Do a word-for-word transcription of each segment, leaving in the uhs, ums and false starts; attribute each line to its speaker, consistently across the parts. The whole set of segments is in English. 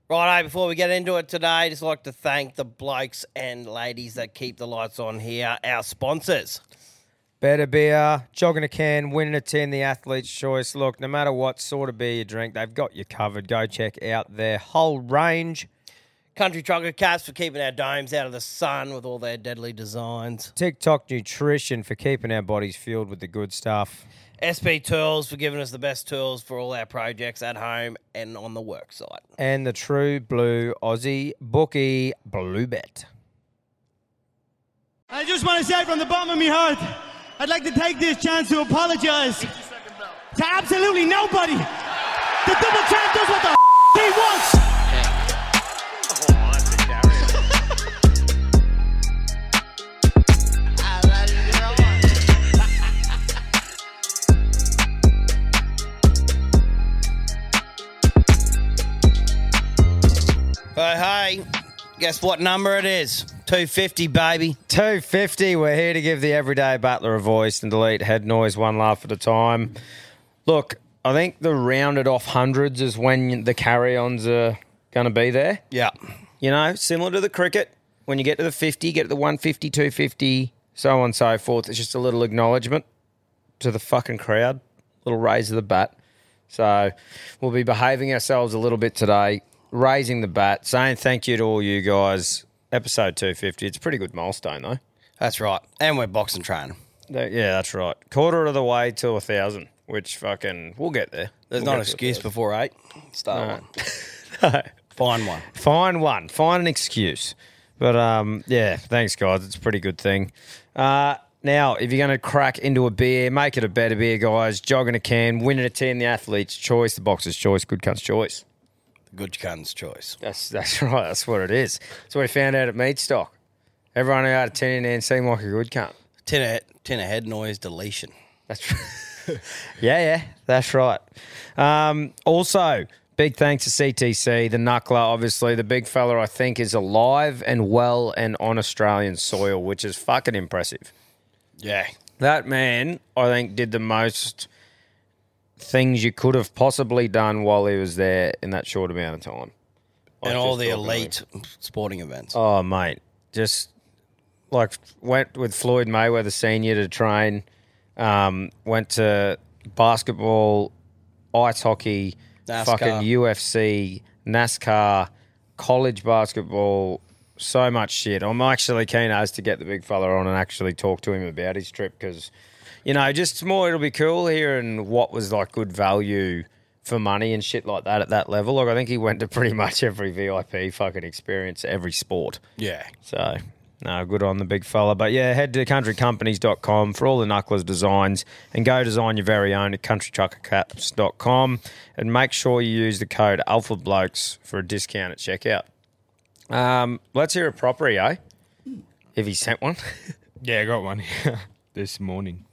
Speaker 1: Righto, before we get into it today, I'd just like to thank the blokes and ladies that keep the lights on here, our sponsors.
Speaker 2: Better beer, jogging a can, winning a tin, the athlete's choice. Look, no matter what sort of beer you drink, they've got you covered. Go check out their whole range.
Speaker 1: Country Trucker Caps for keeping our domes out of the sun with all their deadly designs.
Speaker 2: TikTok Nutrition for keeping our bodies fueled with the good stuff.
Speaker 1: S P Tools for giving us the best tools for all our projects at home and on the work site.
Speaker 2: And the True Blue Aussie Bookie Blue Bet.
Speaker 3: I just want to say from the bottom of my heart, I'd like to take this chance to apologise to absolutely nobody. The double champ does what the f- he wants.
Speaker 1: Hey, hey, guess what number it is? two fifty, baby.
Speaker 2: two fifty. We're here to give the everyday battler a voice and delete head noise one laugh at a time. Look, I think the rounded off hundreds is when the carry-ons are going to be there.
Speaker 1: Yeah.
Speaker 2: You know, similar to the cricket. When you get to the fifty, get to the one fifty, two fifty, so on and so forth. It's just a little acknowledgement to the fucking crowd. Little raise of the bat. So we'll be behaving ourselves a little bit today. Raising the bat, saying thank you to all you guys. Episode two fifty. It's a pretty good milestone, though.
Speaker 1: That's right. And we're boxing training.
Speaker 2: Yeah, that's right. Quarter of the way to a thousand, which fucking, we'll get there.
Speaker 1: There's
Speaker 2: we'll
Speaker 1: not an excuse before eight. Start
Speaker 2: no.
Speaker 1: one.
Speaker 2: no.
Speaker 1: Find one.
Speaker 2: Find one. Find an excuse. But, um, yeah, thanks, guys. It's a pretty good thing. Uh, now, if you're going to crack into a beer, make it a better beer, guys. Jogging a can, winning a ten, the athlete's choice, the boxer's choice, good cunt's choice.
Speaker 1: Good cunt's choice.
Speaker 2: That's that's right. That's what it is. That's what we found out at Meat Stock. Everyone who had a tin in there seemed like a good cunt.
Speaker 1: Tin of, tin of head noise deletion.
Speaker 2: That's right. yeah, yeah, that's right. Um, also, big thanks to C T C, the knuckler, obviously. The big fella, I think, is alive and well and on Australian soil, which is fucking impressive.
Speaker 1: Yeah.
Speaker 2: That man, I think, did the most things you could have possibly done while he was there in that short amount of time.
Speaker 1: And
Speaker 2: Like
Speaker 1: all
Speaker 2: just
Speaker 1: the
Speaker 2: talking
Speaker 1: elite
Speaker 2: about-
Speaker 1: sporting events.
Speaker 2: Oh, mate. Just like went with Floyd Mayweather Senior to train, um, went to basketball, ice hockey,
Speaker 1: NASCAR.
Speaker 2: fucking U F C, NASCAR, college basketball, so much shit. I'm actually keen as to get the big fella on and actually talk to him about his trip because, you know, just more, it'll be cool hearing what was like good value for money and shit like that at that level. Like, I think he went to pretty much every V I P fucking experience, every sport.
Speaker 1: Yeah.
Speaker 2: So, no, good on the big fella. But, yeah, head to country companies dot com for all the knucklers designs and go design your very own at country trucker caps dot com and make sure you use the code ALPHABLOKES for a discount at checkout. Um, let's hear a proper, eh? If he sent one.
Speaker 4: Yeah, I got one this morning.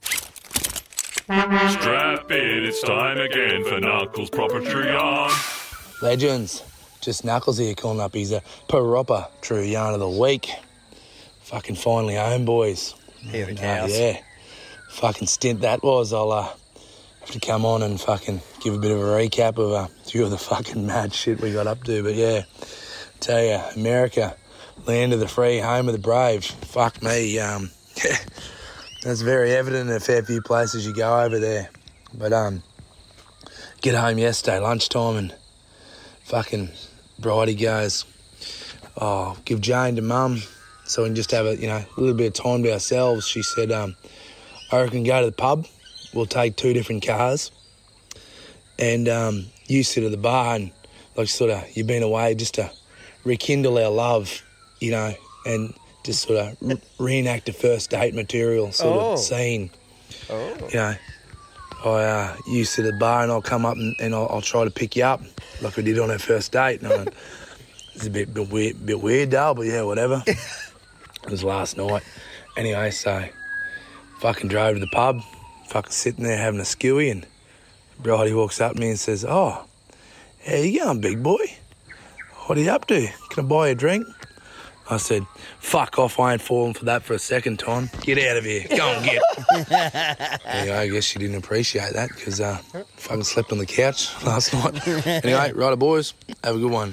Speaker 5: Strap in, it's time again for Knuckles Proper True Yarn.
Speaker 6: Legends. Just Knuckles here calling up. He's a proper True Yarn of the Week. Fucking finally home, boys.
Speaker 1: Here the
Speaker 6: Uh,
Speaker 1: cows.
Speaker 6: yeah. Fucking stint that was. I'll uh, have to come on and fucking give a bit of a recap of uh, a few of the fucking mad shit we got up to. But yeah, tell you, America, land of the free, home of the brave. Fuck me. Um, yeah. That's very evident in a fair few places you go over there. But um, get home yesterday, lunchtime, and fucking Bridie goes, oh, give Jane to Mum so we can just have a, you know, a little bit of time to ourselves. She said, um, I reckon go to the pub. We'll take two different cars. And um, you sit at the bar and, like, sort of, you've been away just to rekindle our love, you know, and just sort of re- reenact a first date material sort
Speaker 2: Oh.
Speaker 6: of scene.
Speaker 2: Oh.
Speaker 6: You know, I, uh, you sit at the bar and I'll come up and, and I'll, I'll try to pick you up like we did on our first date. And I went, it's a bit, bit weird, bit weird, Dale, but yeah, whatever. It was last night. Anyway, so fucking drove to the pub, fucking sitting there having a skewy, and Bridie walks up to me and says, oh, how you going, big boy? What are you up to? Can I buy you a drink? I said, fuck off, I ain't falling for that for a second time. Get out of here. Go and get. Anyway, I guess she didn't appreciate that because uh, fucking slept on the couch last night. Anyway, righto, boys. Have a good one.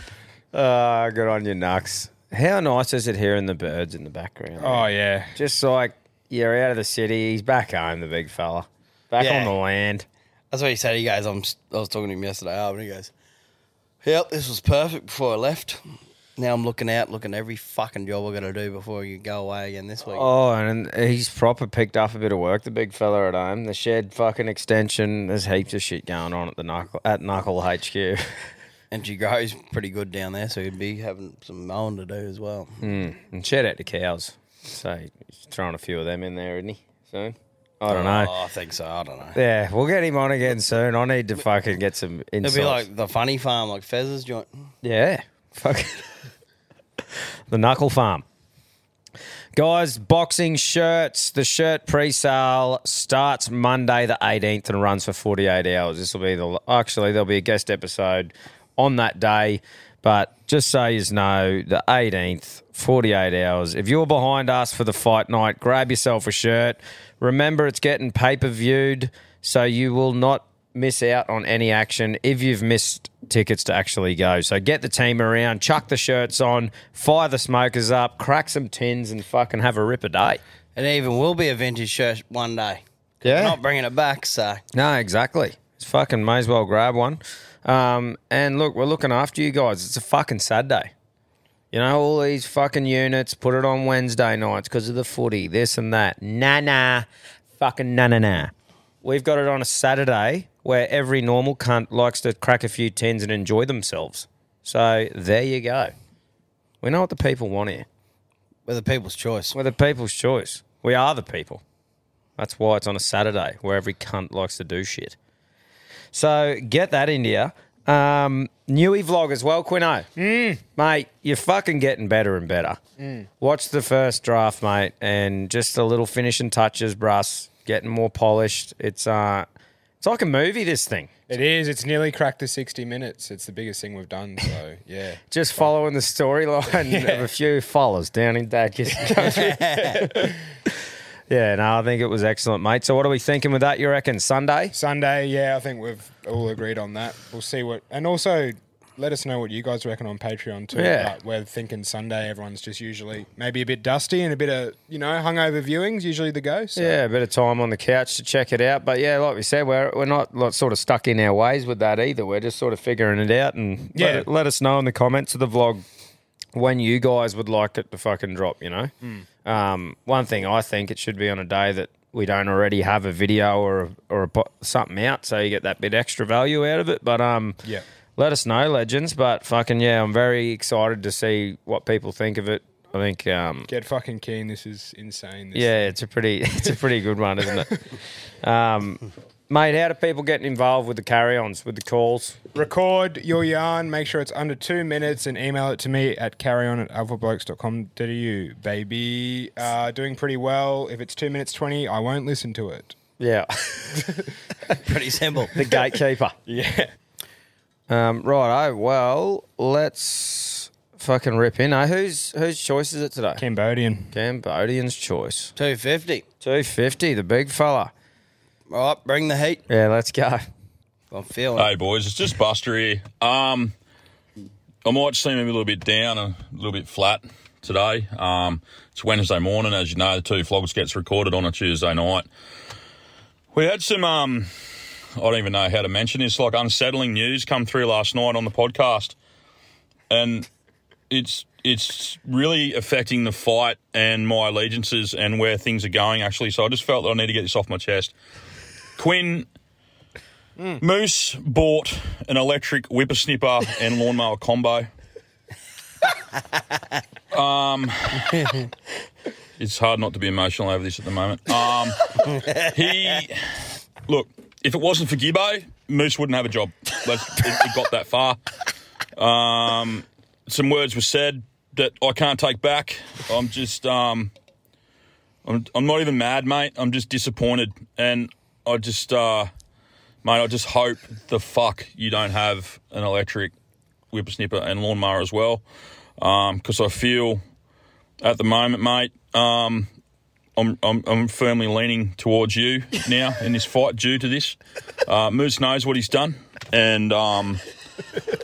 Speaker 2: Uh, good on you, Nux. How nice is it hearing the birds in the background?
Speaker 4: Oh, yeah.
Speaker 2: Just like you're out of the city, he's back home, the big fella. Back
Speaker 1: Yeah.
Speaker 2: on the land.
Speaker 1: That's what he said. He goes, I'm, I was talking to him yesterday, oh, and he goes, yep, this was perfect before I left. Now I'm looking out, looking at every fucking job I got to do before you go away again this week.
Speaker 2: Oh, and he's proper picked up a bit of work, the big fella at home. The shed fucking extension. There's heaps of shit going on at the Knuckle, at Knuckle H Q.
Speaker 1: And she grows pretty good down there, so he'd be having some mowing to do as well.
Speaker 2: Mm. And shout out to cows. So he's throwing a few of them in there, isn't he? Soon? I don't know.
Speaker 1: Oh, I think so. I don't know.
Speaker 2: Yeah, we'll get him on again soon. I need to fucking get some insights.
Speaker 1: It'll be like the funny farm, like Fez's joint.
Speaker 2: Yeah. Fucking the Knuckle Farm. Guys, boxing shirts. The shirt pre-sale starts Monday the eighteenth and runs for forty-eight hours. This will be the... Actually, there'll be a guest episode on that day. But just so you know, the eighteenth, forty-eight hours. If you're behind us for the fight night, grab yourself a shirt. Remember, it's getting pay-per-viewed, so you will not miss out on any action if you've missed tickets to actually go. So get the team around, chuck the shirts on, fire the smokers up, crack some tins and fucking have a rip a day.
Speaker 1: It even will be a vintage shirt one day.
Speaker 2: Yeah.
Speaker 1: We're not bringing it back, so.
Speaker 2: No, exactly. It's fucking may as well grab one. Um, and look, we're looking after you guys. It's a fucking Saturday. You know, all these fucking units, put it on Wednesday nights because of the footy, this and that. Nah, nah. Fucking nah, nah, nah. We've got it on a Saturday where every normal cunt likes to crack a few tins and enjoy themselves. So there you go. We know what the people want here.
Speaker 1: We're the people's choice.
Speaker 2: We're the people's choice. We are the people. That's why it's on a Saturday where every cunt likes to do shit. So get that, India. Um, Newy vlog as well, Quino. Mm. Mate, you're fucking getting better and better. Mm. Watch the first draft, mate, and just the little finishing touches, Bruss, getting more polished. It's uh, it's like a movie, this thing.
Speaker 4: It is. It's nearly cracked the sixty minutes. It's the biggest thing we've done, so, yeah.
Speaker 2: Just following the storyline
Speaker 4: Yeah.
Speaker 2: of a few followers down in Dadgis. Yeah, no, I think it was excellent, mate. So what are we thinking with that, you reckon? Sunday?
Speaker 4: Sunday, yeah, I think we've all agreed on that. We'll see what... And also, let us know what you guys reckon on Patreon too.
Speaker 2: Yeah.
Speaker 4: But we're thinking Sunday, everyone's just usually maybe a bit dusty and a bit of, you know, hungover viewings, usually the go. So.
Speaker 2: Yeah, a bit of time on the couch to check it out. But yeah, like we said, we're we're not like, sort of stuck in our ways with that either. We're just sort of figuring it out. And
Speaker 4: Yeah.
Speaker 2: let, it- let us know in the comments of the vlog when you guys would like it to fucking drop, you know?
Speaker 4: Mm.
Speaker 2: Um, one thing I think it should be on a day that we don't already have a video or a, or a, po- something out, so you get that bit extra value out of it. But um,
Speaker 4: Yeah.
Speaker 2: let us know, legends. But fucking yeah, I'm very excited to see what people think of it. I think um,
Speaker 4: Get fucking keen. This is insane. This
Speaker 2: yeah, it's a pretty it's a pretty good one, isn't it? Um, mate, how do people get involved with the carry-ons, with the calls?
Speaker 4: Record your yarn, make sure it's under two minutes, and email it to me at carryon at alphablokes dot com dot a u. Baby, uh, doing pretty well. If it's two minutes twenty, I won't listen to it.
Speaker 2: Yeah,
Speaker 1: Pretty simple.
Speaker 2: the gatekeeper.
Speaker 4: Yeah.
Speaker 2: Um, right, oh, well, let's fucking rip in. Eh? Whose whose choice is it today?
Speaker 4: Cambodian.
Speaker 2: Cambodian's choice.
Speaker 1: two fifty.
Speaker 2: two fifty, the big fella.
Speaker 1: All right, bring the heat.
Speaker 2: Yeah, let's go.
Speaker 1: I'm feeling
Speaker 5: Hey boys, it's just Buster here. Um, I might seem a little bit down, a little bit flat today. Um, it's Wednesday morning, as you know. The two vlogs gets recorded on a Tuesday night. We had some, um, I don't even know how to mention this, like unsettling news come through last night on the podcast, and it's it's really affecting the fight and my allegiances and where things are going. Actually, so I just felt that I need to get this off my chest. Quinn. Mm. Moose bought an electric whippersnipper and lawnmower combo. um, it's hard not to be emotional over this at the moment. Um, he, look, if it wasn't for Gibbo, Moose wouldn't have a job. Let's, it, it got that far. Um, some words were said that I can't take back. I'm just, um, I'm, I'm not even mad, mate. I'm just disappointed, and I just. Uh, Mate, I just hope the fuck you don't have an electric whippersnipper and lawnmower as well, because um, I feel at the moment, mate, um, I'm, I'm I'm firmly leaning towards you now in this fight due to this. Uh, Moose knows what he's done, and um,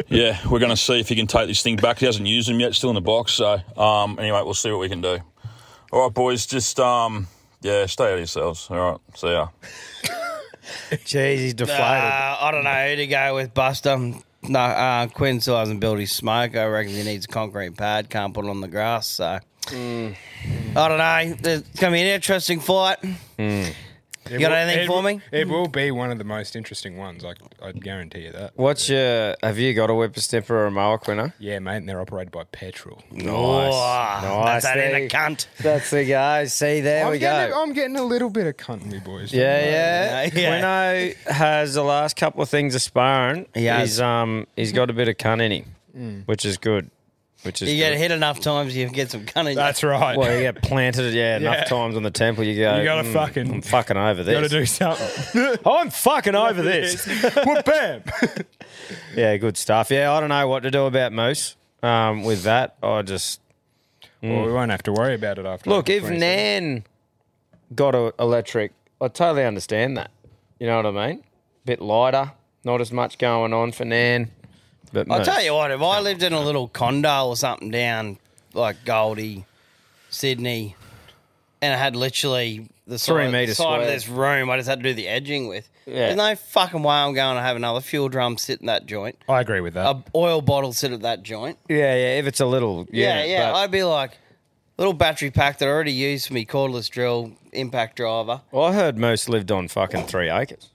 Speaker 5: yeah, we're going to see if he can take this thing back. He hasn't used them yet, still in the box. So, um, anyway, we'll see what we can do. All right, boys, just, um, yeah, stay out of yourselves. All right, see ya.
Speaker 2: Jeez, he's deflated.
Speaker 1: Uh, I don't know who to go with, Buster. No, uh, Quinn still hasn't built his smoke. I reckon he needs a concrete pad. Can't put it on the grass. So
Speaker 2: Mm.
Speaker 1: I don't know. It's going to be an interesting fight.
Speaker 2: Mm.
Speaker 1: You got anything
Speaker 4: it
Speaker 1: for
Speaker 4: will-
Speaker 1: me?
Speaker 4: It will be one of the most interesting ones. I I guarantee you that.
Speaker 2: What's your? Have you got a whippersnipper or a mower, Quinner?
Speaker 4: Yeah, mate, and they're operated by petrol.
Speaker 2: Nice,
Speaker 1: Oh,
Speaker 2: nice.
Speaker 1: That's that in
Speaker 2: There
Speaker 1: a
Speaker 2: you-
Speaker 1: cunt.
Speaker 2: That's the guy. See, there
Speaker 4: I'm
Speaker 2: we
Speaker 4: getting,
Speaker 2: go.
Speaker 4: I'm getting a little bit of cunt in me, boys.
Speaker 2: Yeah, yeah.
Speaker 1: Yeah.
Speaker 2: Quino has the last couple of things of sparring.
Speaker 1: He has.
Speaker 2: He's um he's got a bit of cunt in him, which is good. Which is
Speaker 1: You
Speaker 2: good.
Speaker 1: get hit enough times, you get some cunt in you.
Speaker 4: That's right.
Speaker 2: Well, you get planted, yeah, enough
Speaker 4: Yeah.
Speaker 2: times on the temple. You go.
Speaker 4: You gotta
Speaker 2: "Mm,
Speaker 4: fucking-
Speaker 2: I'm fucking over this.
Speaker 4: Got to do something.
Speaker 2: I'm fucking over this.
Speaker 4: Whoop, bam.
Speaker 2: Yeah, good stuff. Yeah, I don't know what to do about Moose. Um, with that, I just
Speaker 4: Well, we won't have to worry about it after.
Speaker 2: look if
Speaker 4: twenty-seven.
Speaker 2: Nan got a electric, I totally understand that. You know what I mean? Bit lighter, not as much going on for Nan. But
Speaker 1: I'll
Speaker 2: Moose.
Speaker 1: tell you what, if I lived in a little condo or something down like Goldie, Sydney, and I had literally the
Speaker 2: Three
Speaker 1: side,
Speaker 2: metres
Speaker 1: side of
Speaker 2: square.
Speaker 1: this room, I just had to do the edging with.
Speaker 2: Yeah.
Speaker 1: There's no fucking way I'm going to have another fuel drum sit in that joint,
Speaker 4: I agree with that.
Speaker 1: a oil bottle sit at that joint.
Speaker 2: Yeah, yeah. If it's a little,
Speaker 1: Yeah,
Speaker 2: yeah,
Speaker 1: yeah.
Speaker 2: but-
Speaker 1: I'd be like, little battery pack that I already used for me cordless drill, impact driver.
Speaker 2: Well, I heard Moose lived on fucking three acres.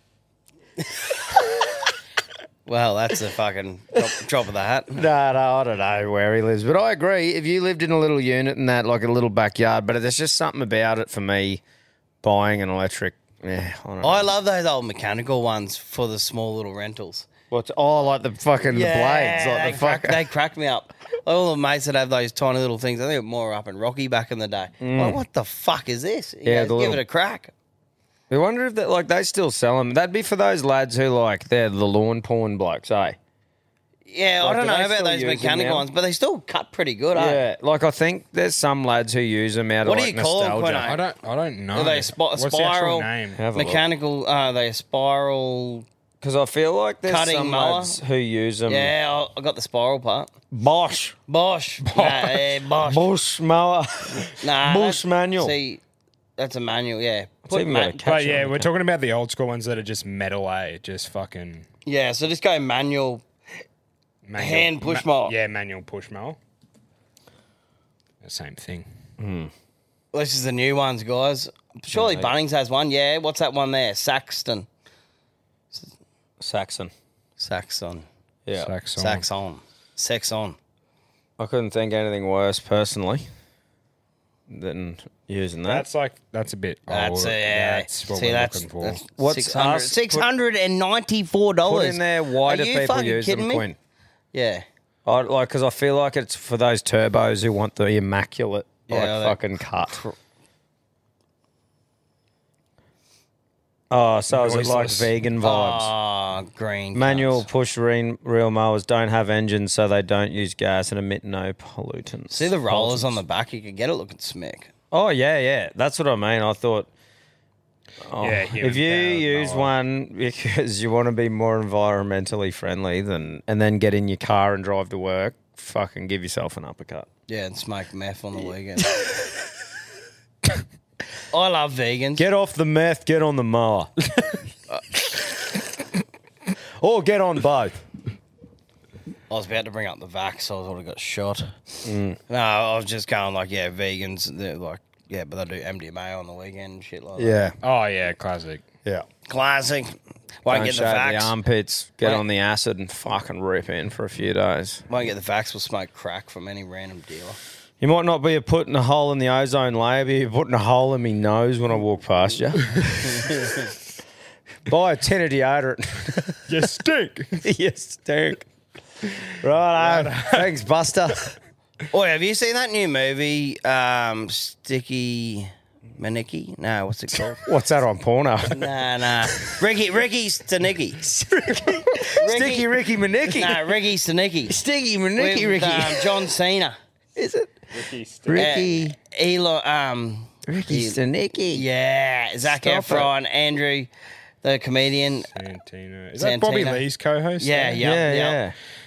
Speaker 1: Well, that's a fucking drop, drop of the hat.
Speaker 2: No, no, I don't know where he lives, but I agree. If you lived in a little unit and that, like a little backyard, but there's just something about it for me buying an electric. Yeah, I don't know.
Speaker 1: I love those old mechanical ones for the small little rentals.
Speaker 2: What's oh, like the fucking the blades, like
Speaker 1: they,
Speaker 2: the
Speaker 1: crack,
Speaker 2: fuck.
Speaker 1: they crack me up. All the mates that have those tiny little things, I think more up in Rocky back in the day. Like, what the fuck is this? You
Speaker 2: Yeah,
Speaker 1: guys
Speaker 2: the
Speaker 1: give
Speaker 2: little-
Speaker 1: it a crack.
Speaker 2: I wonder if that like they still sell them. That'd be for those lads who like they're the lawn porn blokes, eh?
Speaker 1: Yeah,
Speaker 2: Like,
Speaker 1: I don't
Speaker 2: do
Speaker 1: know
Speaker 2: they
Speaker 1: about
Speaker 2: still
Speaker 1: those
Speaker 2: use them
Speaker 1: mechanical
Speaker 2: now?
Speaker 1: ones, but they still cut pretty good, eh?
Speaker 2: Yeah, like I think there's some lads who use them out
Speaker 1: What
Speaker 2: of
Speaker 1: do
Speaker 2: like
Speaker 1: you call 'em,
Speaker 2: nostalgia.
Speaker 1: Quino?
Speaker 4: I don't. I don't know.
Speaker 1: Are they a sp-
Speaker 4: What's the
Speaker 1: spiral?
Speaker 4: actual name?
Speaker 2: Have a look.
Speaker 1: Mechanical, uh, they a spiral.
Speaker 2: Because I feel like there's
Speaker 1: Cutting
Speaker 2: some
Speaker 1: mower?
Speaker 2: lads who use them.
Speaker 1: Yeah, I, I got the spiral part.
Speaker 2: Bosch,
Speaker 1: Bosch. Nah, eh, Bosch.
Speaker 2: Bosch mower,
Speaker 1: Nah,
Speaker 2: Bosch
Speaker 1: that's-
Speaker 2: manual.
Speaker 1: See, that's a manual, yeah. Put
Speaker 2: even
Speaker 1: ma-
Speaker 2: got a catch
Speaker 4: But
Speaker 2: on
Speaker 4: yeah,
Speaker 2: the
Speaker 4: we're
Speaker 2: cap.
Speaker 4: talking about the old school ones that are just metal, eh? Just fucking
Speaker 1: yeah, so just go manual.
Speaker 4: manual,
Speaker 1: Hand push mower.
Speaker 4: Yeah, manual push mower. The same thing.
Speaker 1: This is the new ones, guys. Surely Bunnings has one. Yeah, what's that one there? Saxton.
Speaker 2: Saxon.
Speaker 1: Saxon.
Speaker 2: Yeah,
Speaker 4: Saxon.
Speaker 1: Saxon. Saxon.
Speaker 2: I couldn't think anything worse personally than using that.
Speaker 4: That's like that's a bit.
Speaker 1: That's
Speaker 4: old.
Speaker 1: a, yeah.
Speaker 4: That's what
Speaker 1: See,
Speaker 4: we're
Speaker 1: that's,
Speaker 4: looking for.
Speaker 1: that's
Speaker 2: What's
Speaker 1: six hundred
Speaker 2: us-
Speaker 1: six hundred ninety-four
Speaker 2: Put
Speaker 1: dollars.
Speaker 2: in there. Why do
Speaker 1: Are you
Speaker 2: people
Speaker 1: fucking
Speaker 2: use
Speaker 1: kidding
Speaker 2: them,
Speaker 1: me?
Speaker 2: Quinn?
Speaker 1: Yeah.
Speaker 2: I, like, because I feel like it's for those turbos who want the immaculate,
Speaker 1: Yeah,
Speaker 2: like,
Speaker 1: they-
Speaker 2: fucking cut. Oh, so is it like
Speaker 4: Noiseless.
Speaker 2: vegan vibes?
Speaker 1: Oh, green.
Speaker 2: Manual
Speaker 1: cunts.
Speaker 2: push reel, reel mowers don't have engines, so they don't use gas and emit no pollutants.
Speaker 1: See the rollers
Speaker 2: Pollutants.
Speaker 1: on the back? You could get it looking smick.
Speaker 2: Oh yeah, yeah. That's what I mean. I thought. Oh,
Speaker 4: Yeah, human
Speaker 2: if you
Speaker 4: powered
Speaker 2: use
Speaker 4: mower.
Speaker 2: one because you want to be more environmentally friendly, than and then get in your car and drive to work, fucking give yourself an uppercut.
Speaker 1: Yeah, and smoke meth on the weekend. I love vegans.
Speaker 2: Get off the meth, get on the mower. Or get on both.
Speaker 1: I was about to bring up the vax, so I thought I got shot.
Speaker 2: Mm.
Speaker 1: No, I was just going like, yeah, vegans, they're like, yeah, but they do M D M A on the weekend and shit like that.
Speaker 2: Yeah.
Speaker 4: Oh yeah, classic.
Speaker 2: Yeah.
Speaker 1: Classic. Won't
Speaker 2: Don't
Speaker 1: get the
Speaker 2: shave
Speaker 1: vax.
Speaker 2: the armpits, get
Speaker 1: Wait.
Speaker 2: on the acid and fucking rip in for a few days.
Speaker 1: Won't get the vax. We'll smoke crack from any random dealer.
Speaker 2: You might not be a putting a hole in the ozone layer, but you're putting a hole in me nose when I walk past you. Buy a tin of deodorant.
Speaker 4: You stink.
Speaker 2: You stink. Right, thanks, Buster.
Speaker 1: Oh, have you seen that new movie, um, Sticky Maniki? No, what's it called?
Speaker 2: What's that on porno?
Speaker 1: nah, nah. Ricky, Ricky Stanicki.
Speaker 2: Sticky Ricky Manicki.
Speaker 1: Nah, Ricky Stanicki.
Speaker 2: Sticky
Speaker 1: With
Speaker 2: Manicki Ricky.
Speaker 1: um, John Cena.
Speaker 2: Is it?
Speaker 1: Ricky. Uh, Elo, um,
Speaker 2: Ricky
Speaker 1: he-
Speaker 2: Stanicki.
Speaker 1: yeah, Zac
Speaker 2: Stop
Speaker 1: Efron, Andrew, the comedian.
Speaker 4: Santino. Is that Bobby
Speaker 1: Santino.
Speaker 4: Lee's co-host?
Speaker 1: Yeah,
Speaker 4: there?
Speaker 1: yeah,
Speaker 2: Yeah,
Speaker 1: yeah.
Speaker 2: yeah.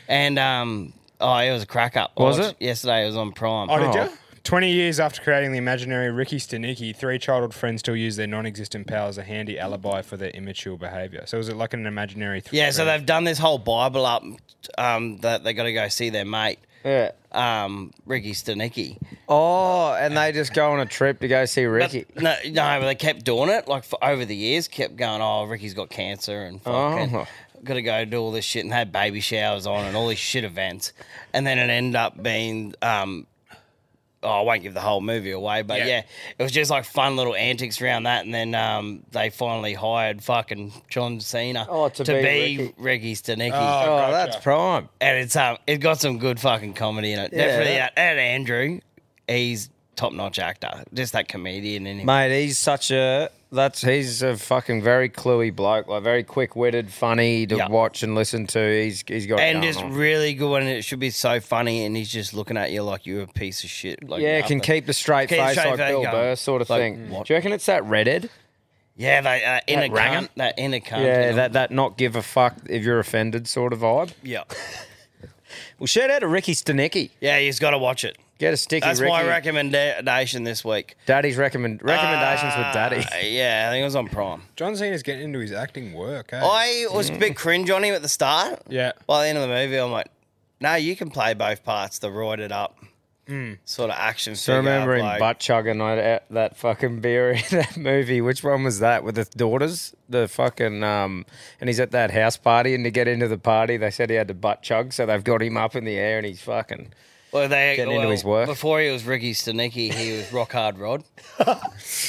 Speaker 1: And um, oh, it was a crack up. I
Speaker 2: Was
Speaker 1: watched
Speaker 2: it?
Speaker 1: yesterday? It was on Prime.
Speaker 4: Oh, did
Speaker 2: Oh.
Speaker 4: you? twenty years after creating the imaginary Ricky Stanicki, three childhood friends still use their non-existent pal as a handy alibi for their immature behaviour. So is it like an imaginary... Th-
Speaker 1: Yeah, so they've done this whole Bible up um, that they got to go see their mate,
Speaker 2: Yeah.
Speaker 1: um, Ricky Stanicki.
Speaker 2: Oh, and they just go on a trip to go see Ricky.
Speaker 1: But no, no, but they kept doing it like for over the years. Kept going, oh, Ricky's got cancer and fucking
Speaker 2: Oh.
Speaker 1: got to go do all this shit and had baby showers on and all these shit events, and then it ended up being. Um, Oh, I won't give the whole movie away, but
Speaker 4: Yeah.
Speaker 1: yeah. it was just like fun little antics around that, and then um, they finally hired fucking John Cena
Speaker 2: Oh, to be Ricky.
Speaker 1: Ricky Stanicki,
Speaker 4: Oh,
Speaker 2: Oh,
Speaker 4: gotcha.
Speaker 2: that's prime.
Speaker 1: and it's um, it got some good fucking comedy in it.
Speaker 2: Yeah.
Speaker 1: Definitely, that, and Andrew, he's top notch actor, just that comedian in him.
Speaker 2: Mate, he's such a that's he's a fucking very cluey bloke, like very quick witted, funny to
Speaker 1: Yeah.
Speaker 2: watch and listen to. He's he's got it
Speaker 1: And
Speaker 2: going
Speaker 1: just
Speaker 2: on.
Speaker 1: really good, and it should be so funny, and he's just looking at you like you're a piece of shit. Like
Speaker 2: yeah,
Speaker 1: nothing.
Speaker 2: can keep the straight
Speaker 1: Keep
Speaker 2: face
Speaker 1: straight
Speaker 2: like
Speaker 1: face
Speaker 2: Bill
Speaker 1: going.
Speaker 2: Burr sort of
Speaker 1: Like,
Speaker 2: thing.
Speaker 1: what?
Speaker 2: Do you reckon it's that redhead?
Speaker 1: Yeah, they uh, inner
Speaker 2: ranger?
Speaker 1: cunt, that inner cunt.
Speaker 2: Yeah,
Speaker 1: you know?
Speaker 2: that that not give a fuck if you're offended sort of vibe.
Speaker 1: yeah,
Speaker 2: Well, shout out to Ricky Stanicki.
Speaker 1: yeah. He's got to watch it.
Speaker 2: Get a sticky.
Speaker 1: That's
Speaker 2: Ricky.
Speaker 1: my recommendation this week.
Speaker 2: Daddy's recommend recommendations with Daddy.
Speaker 1: Uh, yeah, I think it was on Prime.
Speaker 4: John Cena's getting into his acting work, eh?
Speaker 1: I was a bit cringe on him at the start.
Speaker 4: Yeah.
Speaker 1: By the end of the movie, I'm like, no, you can play both parts. The roided up sort of action.
Speaker 2: So I remember him
Speaker 1: like,
Speaker 2: butt chugging that, that fucking beer in that movie. Which one was that? With his daughters? The fucking um, and he's at that house party, and to get into the party, they said he had to butt chug, so they've got him up in the air, and he's fucking.
Speaker 1: well, they,
Speaker 2: getting into
Speaker 1: well,
Speaker 2: his work.
Speaker 1: Before he was Ricky Stanicki, he was Rock Hard Rod.
Speaker 2: Ah,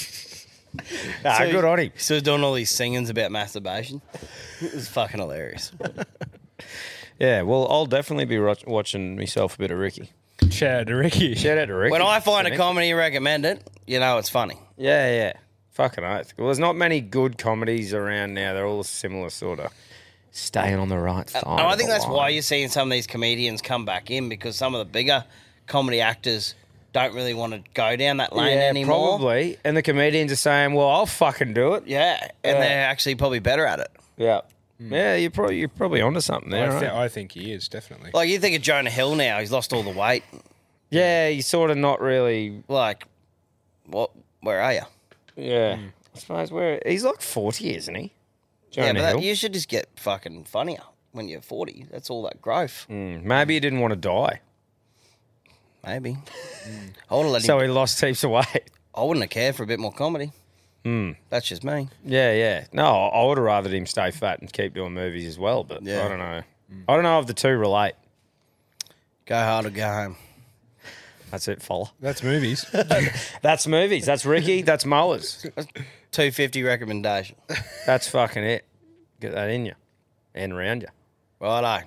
Speaker 1: So
Speaker 2: good
Speaker 1: he-
Speaker 2: on him.
Speaker 1: So he was doing all these singings about masturbation. It was fucking hilarious.
Speaker 2: Yeah, well, I'll definitely be ro- watching myself a bit of Ricky.
Speaker 4: Shout out to Ricky.
Speaker 2: Shout out to Ricky.
Speaker 1: When I find a
Speaker 2: Stanicki.
Speaker 1: comedy and recommend it, you know it's funny.
Speaker 2: Yeah, yeah. Fucking oath. Well, there's not many good comedies around now. They're all similar sort of staying on the right side.
Speaker 1: And I
Speaker 2: of
Speaker 1: think
Speaker 2: the
Speaker 1: that's
Speaker 2: line.
Speaker 1: why you're seeing some of these comedians come back in, because some of the bigger comedy actors don't really want to go down that lane
Speaker 2: yeah,
Speaker 1: anymore.
Speaker 2: probably. And the comedians are saying, "Well, I'll fucking do it."
Speaker 1: Yeah, and
Speaker 2: Yeah.
Speaker 1: they're actually probably better at it.
Speaker 2: Yeah, yeah. You're probably you're probably onto something there.
Speaker 4: I,
Speaker 2: Right?
Speaker 4: th- I think he is, definitely.
Speaker 1: Like, you think of Jonah Hill now, he's lost all the weight.
Speaker 2: Yeah, you're sort of not really.
Speaker 1: Like, what? Where are you?
Speaker 2: Yeah, I suppose where he's like forty, isn't he?
Speaker 1: Yeah,
Speaker 2: Jonah
Speaker 1: but that,
Speaker 2: Hill.
Speaker 1: you should just get fucking funnier when you're forty. That's all that growth.
Speaker 2: Mm, maybe he didn't want to die,
Speaker 1: Maybe. I would have let
Speaker 2: so
Speaker 1: him.
Speaker 2: he lost heaps of weight.
Speaker 1: I wouldn't have cared for a bit more comedy.
Speaker 2: Mm.
Speaker 1: That's just me.
Speaker 2: Yeah, yeah. No, I would have rather him stay fat and keep doing movies as well. But
Speaker 1: Yeah.
Speaker 2: I don't know. I don't know if the two relate.
Speaker 1: Go hard or go home.
Speaker 2: That's it, fella.
Speaker 4: That's movies.
Speaker 2: That's movies. That's Ricky. That's mowers.
Speaker 1: two fifty recommendation.
Speaker 2: That's fucking it. Get that in you and around you.
Speaker 1: Righto.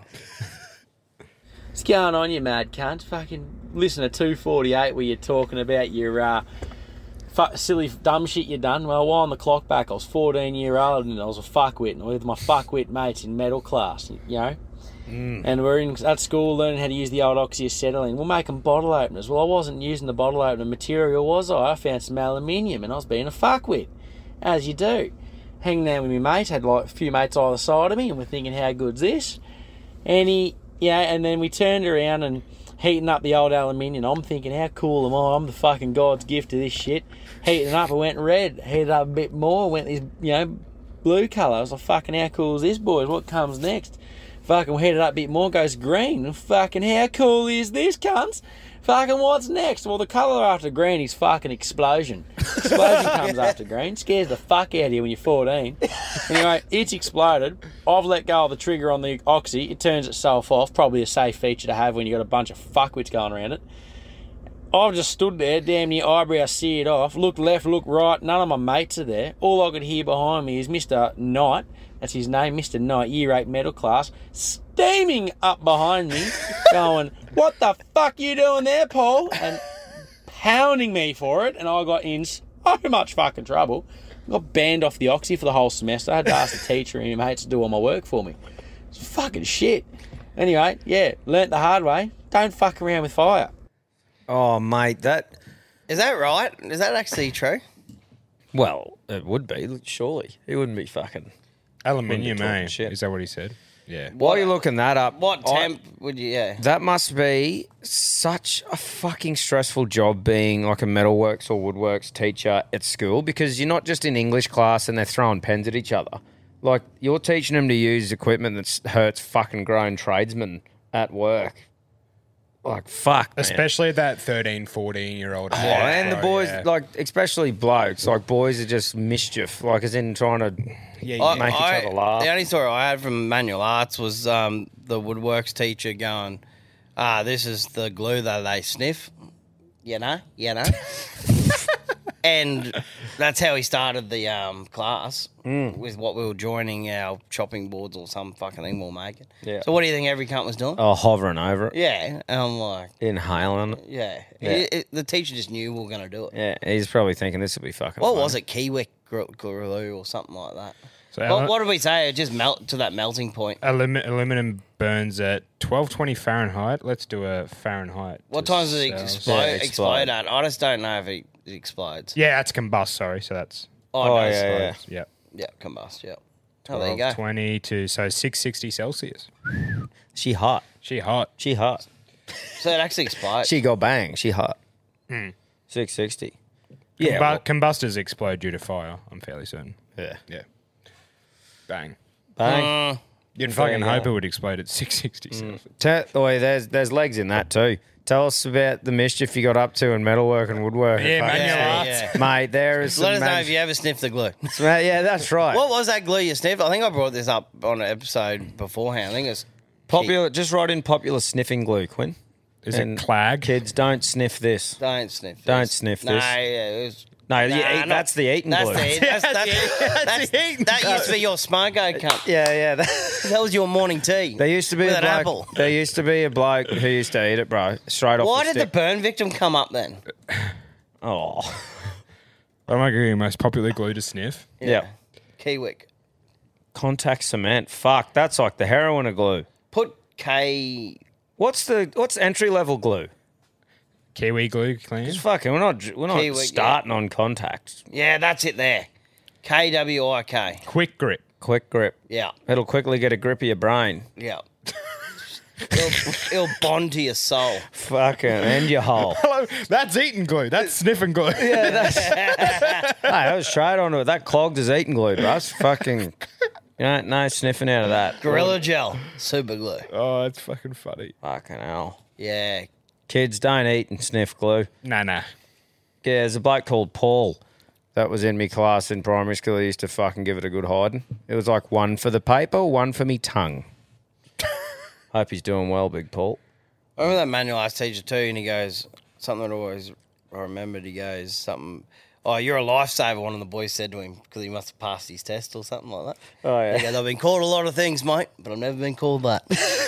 Speaker 7: What's going on, you mad cunt? Fucking listen to two forty-eight where you're talking about your uh, fu- silly dumb shit you done. Well, while on the clock back, I was fourteen year old and I was a fuckwit and with my fuckwit mates in metal class, you know. Mm. And we're in at school learning how to use the old oxyacetylene. We're making bottle openers. Well, I wasn't using the bottle opener material, was I? I found some aluminium and I was being a fuckwit, as you do. Hanging down with my mates, had like a few mates either side of me, and we're thinking, how good's this? And he, yeah, and then we turned around and heating up the old aluminium. I'm thinking, how cool am I? I'm the fucking God's gift to this shit. Heating it up, it went red. Heated up a bit more, went this, you know, blue colour. I was like, fucking, how cool is this, boys? What comes next? Fucking heated up a bit more, goes green. Fucking, how cool is this, cunts? Fucking, what's next? Well, the colour after green is fucking explosion. Explosion comes after green. Scares the fuck out of you when you're fourteen. Anyway, it's exploded. I've let go of the trigger on the oxy. It turns itself off. Probably a safe feature to have when you've got a bunch of fuckwits going around it. I've just stood there, damn near eyebrow seared off. Looked left, looked right. None of my mates are there. All I could hear behind me is Mister Knight. That's his name, Mister Knight, year eight metal class, steaming up behind me, going, what the fuck you doing there, Paul? And pounding me for it, and I got in so much fucking trouble. Got banned off the oxy for the whole semester. I had to ask the teacher and my mates to do all my work for me. It's fucking shit. Anyway, yeah, learnt the hard way. Don't fuck around with fire.
Speaker 2: Oh, mate, that.
Speaker 1: Is that right? Is that actually true?
Speaker 2: Well, it would be, surely. He wouldn't be fucking.
Speaker 4: Aluminium,
Speaker 2: talking
Speaker 4: eh?
Speaker 2: shit.
Speaker 4: Is that what he said? Yeah.
Speaker 2: While you're looking that up,
Speaker 1: What
Speaker 2: I-
Speaker 1: temp would you? Yeah.
Speaker 2: that must be such a fucking stressful job being like a metalworks or woodworks teacher at school because you're not just in English class and they're throwing pens at each other. Like, you're teaching them to use equipment that hurts fucking grown tradesmen at work. Like, fuck, man.
Speaker 4: Especially that thirteen, fourteen year old.
Speaker 2: Oh, and the boys, like, especially blokes, like, boys are just mischief, like, as in trying to
Speaker 4: yeah,
Speaker 1: I-
Speaker 2: make
Speaker 1: I-
Speaker 2: each other laugh.
Speaker 1: The only story I had from manual arts was um, the woodworks teacher going, ah, this is the glue that they sniff. You know? You know? And that's how he started the um, class
Speaker 2: Mm.
Speaker 1: with what we were joining our chopping boards or some fucking thing we were making.
Speaker 2: Yeah.
Speaker 1: So what do you think every cunt was doing?
Speaker 2: Oh, hovering over it.
Speaker 1: Yeah. And I'm like,
Speaker 2: Inhaling it.
Speaker 1: yeah.
Speaker 2: Yeah.
Speaker 1: It- it- the teacher just knew we were going to do it.
Speaker 2: Yeah, he's probably thinking this will be fucking
Speaker 1: What
Speaker 2: fun.
Speaker 1: was it? Kiwi glue or something like that.
Speaker 4: So
Speaker 1: What,
Speaker 4: ele-
Speaker 1: what did we say? It just melt to that melting point.
Speaker 4: alumi- aluminum burns at twelve twenty Fahrenheit. Let's do a Fahrenheit.
Speaker 1: What
Speaker 4: to
Speaker 1: times does it
Speaker 4: Celsius.
Speaker 1: explode,
Speaker 2: Yeah,
Speaker 1: explode.
Speaker 2: explode.
Speaker 1: at? I just don't know if it, it explodes.
Speaker 4: Yeah, that's combust. Sorry, so that's
Speaker 1: Oh,
Speaker 2: Oh,
Speaker 1: no,
Speaker 2: yeah,
Speaker 1: it's-
Speaker 2: yeah.
Speaker 4: Yep.
Speaker 1: yeah, combust, yeah. Oh, there you go.
Speaker 4: twelve twenty to so six sixty Celsius.
Speaker 2: She hot.
Speaker 4: She hot.
Speaker 2: She hot.
Speaker 1: So it actually explodes.
Speaker 2: She go bang. She hot.
Speaker 1: Hmm.
Speaker 2: six sixty. Yeah.
Speaker 4: Combu-
Speaker 2: well,
Speaker 4: combustors explode due to fire. I'm fairly certain.
Speaker 2: yeah.
Speaker 4: Yeah. Bang.
Speaker 2: Bang.
Speaker 1: Uh,
Speaker 4: You'd
Speaker 2: There
Speaker 4: fucking
Speaker 2: you
Speaker 4: hope
Speaker 2: go.
Speaker 4: it would explode at six sixty
Speaker 1: Mm.
Speaker 4: Celsius.
Speaker 2: Te- oh, yeah, there's there's legs in that too. Tell us about the mischief you got up to in metalwork and woodwork.
Speaker 4: Yeah,
Speaker 2: Fuck.
Speaker 4: manual
Speaker 1: yeah,
Speaker 4: arts.
Speaker 1: yeah.
Speaker 2: Mate, there is some
Speaker 1: Let us know
Speaker 2: mag-
Speaker 1: if you ever sniffed the glue.
Speaker 2: Yeah, that's right.
Speaker 1: What was that glue you sniffed? I think I brought this up on an episode beforehand. I think it's
Speaker 2: Popular, just write in popular sniffing glue, Quinn.
Speaker 4: Is
Speaker 2: And
Speaker 4: it clag?
Speaker 2: Kids, don't sniff this.
Speaker 1: Don't sniff this.
Speaker 2: Don't sniff
Speaker 1: No,
Speaker 2: this.
Speaker 1: yeah, it was...
Speaker 2: No, you
Speaker 1: Nah,
Speaker 2: eat,
Speaker 1: not-
Speaker 2: that's the eating
Speaker 1: That's
Speaker 2: glue.
Speaker 1: the that's, that's, that's, that's, that used to be your smoko cup.
Speaker 2: yeah, yeah. That,
Speaker 1: That was your morning tea.
Speaker 2: there used to be
Speaker 1: with
Speaker 2: a
Speaker 1: an
Speaker 2: bloke.
Speaker 1: apple.
Speaker 2: There used to be a bloke who used to eat it, bro, straight off
Speaker 1: Why
Speaker 2: the
Speaker 1: did the
Speaker 2: stick.
Speaker 1: burn victim come up then?
Speaker 2: Oh,
Speaker 4: What am I getting most popular glue to sniff?
Speaker 2: yeah.
Speaker 1: Kiwick.
Speaker 2: Contact cement. Fuck, that's like the heroin of glue.
Speaker 1: Put K...
Speaker 2: What's the what's entry level glue?
Speaker 4: Kiwi glue clean.
Speaker 2: Just fucking, we're not we're not
Speaker 1: Kiwi, yeah.
Speaker 2: starting on contacts.
Speaker 1: Yeah, that's it there. K W I K.
Speaker 4: Quick grip.
Speaker 2: Quick grip.
Speaker 1: Yeah,
Speaker 2: It'll quickly get a grip of your brain.
Speaker 1: yeah. it'll, it'll bond to your soul.
Speaker 2: Fucking and your hole.
Speaker 4: Hello, that's eating glue. That's sniffing glue.
Speaker 2: Yeah, that's. Hey, I was straight onto it. That clogged as eating glue, bro. That's fucking. You know, no sniffing out of that.
Speaker 1: Gorilla Gel. Super glue.
Speaker 4: Oh, that's fucking funny.
Speaker 2: Fucking hell.
Speaker 1: Yeah.
Speaker 2: Kids, don't eat and sniff glue.
Speaker 4: Nah, nah.
Speaker 2: Yeah, there's a bloke called Paul that was in me class in primary school. He used to fucking give it a good hiding. It was like one for the paper, one for me tongue. Hope he's doing well, big Paul.
Speaker 1: I remember that manual arts teacher too, and he goes, something that I always I remembered, he goes, something, oh, you're a lifesaver, one of the boys said to him, because he must have passed his test or something like that.
Speaker 2: Oh, yeah.
Speaker 1: He goes, I've been called a lot of things, mate, but I've never been called that.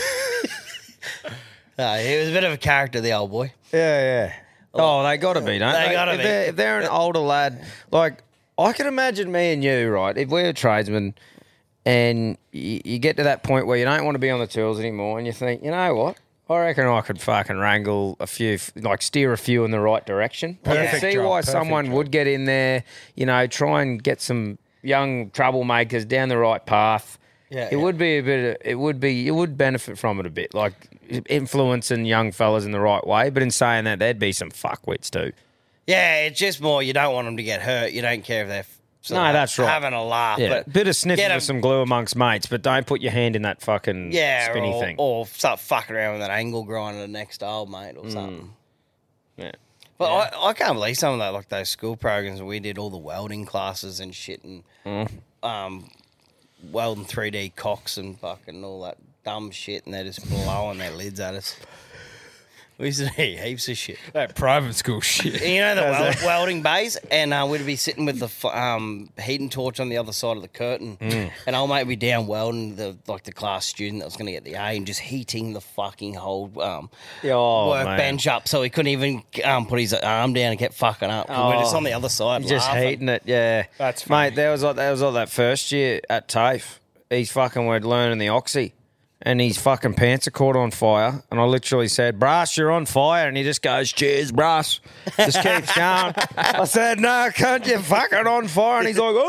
Speaker 1: No, he was a bit of a character, the old boy.
Speaker 2: Yeah, yeah. Oh, they got to be, don't they?
Speaker 1: They gotta
Speaker 2: if
Speaker 1: be.
Speaker 2: They're, if they're an older lad, like, I can imagine me and you, right? If we're tradesmen and you, you get to that point where you don't want to be on the tools anymore and you think, you know what? I reckon I could fucking wrangle a few, like steer a few in the right direction. I can
Speaker 4: Perfect
Speaker 2: see
Speaker 4: job,
Speaker 2: why
Speaker 4: perfect
Speaker 2: someone
Speaker 4: job.
Speaker 2: would get in there, you know, try and get some young troublemakers down the right path.
Speaker 1: Yeah,
Speaker 2: it
Speaker 1: yeah.
Speaker 2: would be a bit. Of, it would be. You would benefit from it a bit, like influencing young fellas in the right way. But in saying that, there'd be some fuckwits too.
Speaker 1: Yeah, it's just more you don't want them to get hurt. You don't care if they're sort
Speaker 2: No,
Speaker 1: of
Speaker 2: that's right.
Speaker 1: having a laugh.
Speaker 2: Yeah,
Speaker 1: But
Speaker 2: bit of sniffing
Speaker 1: get 'em-
Speaker 2: with some glue amongst mates, but don't put your hand in that fucking
Speaker 1: yeah,
Speaker 2: spinny
Speaker 1: or,
Speaker 2: thing.
Speaker 1: or start fucking around with that angle grinder next to old mate or something.
Speaker 2: Yeah.
Speaker 1: But I, I can't believe some of that, like those school programs where we did all the welding classes and shit and um, welding three D cocks and fucking all that dumb shit, and they're just blowing their lids at us. We used to do heaps of shit.
Speaker 4: That private school shit.
Speaker 1: You know the weld, welding bays, and uh, we'd be sitting with the f- um, heating torch on the other side of the curtain, and old mate would be down welding the like the class student that was going to get the A, and just heating the fucking whole um,
Speaker 2: Oh,
Speaker 1: workbench up, so he couldn't even um, put his arm down and kept fucking up. We're just on the other side,
Speaker 2: You're just
Speaker 1: laughing.
Speaker 2: hating it, yeah.
Speaker 4: That's funny.
Speaker 2: Mate, there was like there was like that first year at TAFE. He's fucking were learning the oxy. And his fucking pants are caught on fire. And I literally said, Brass, you're on fire. And he just goes, cheers, Brass. Just keeps going. I said, no, can't you fucking on fire? And he's like, oh,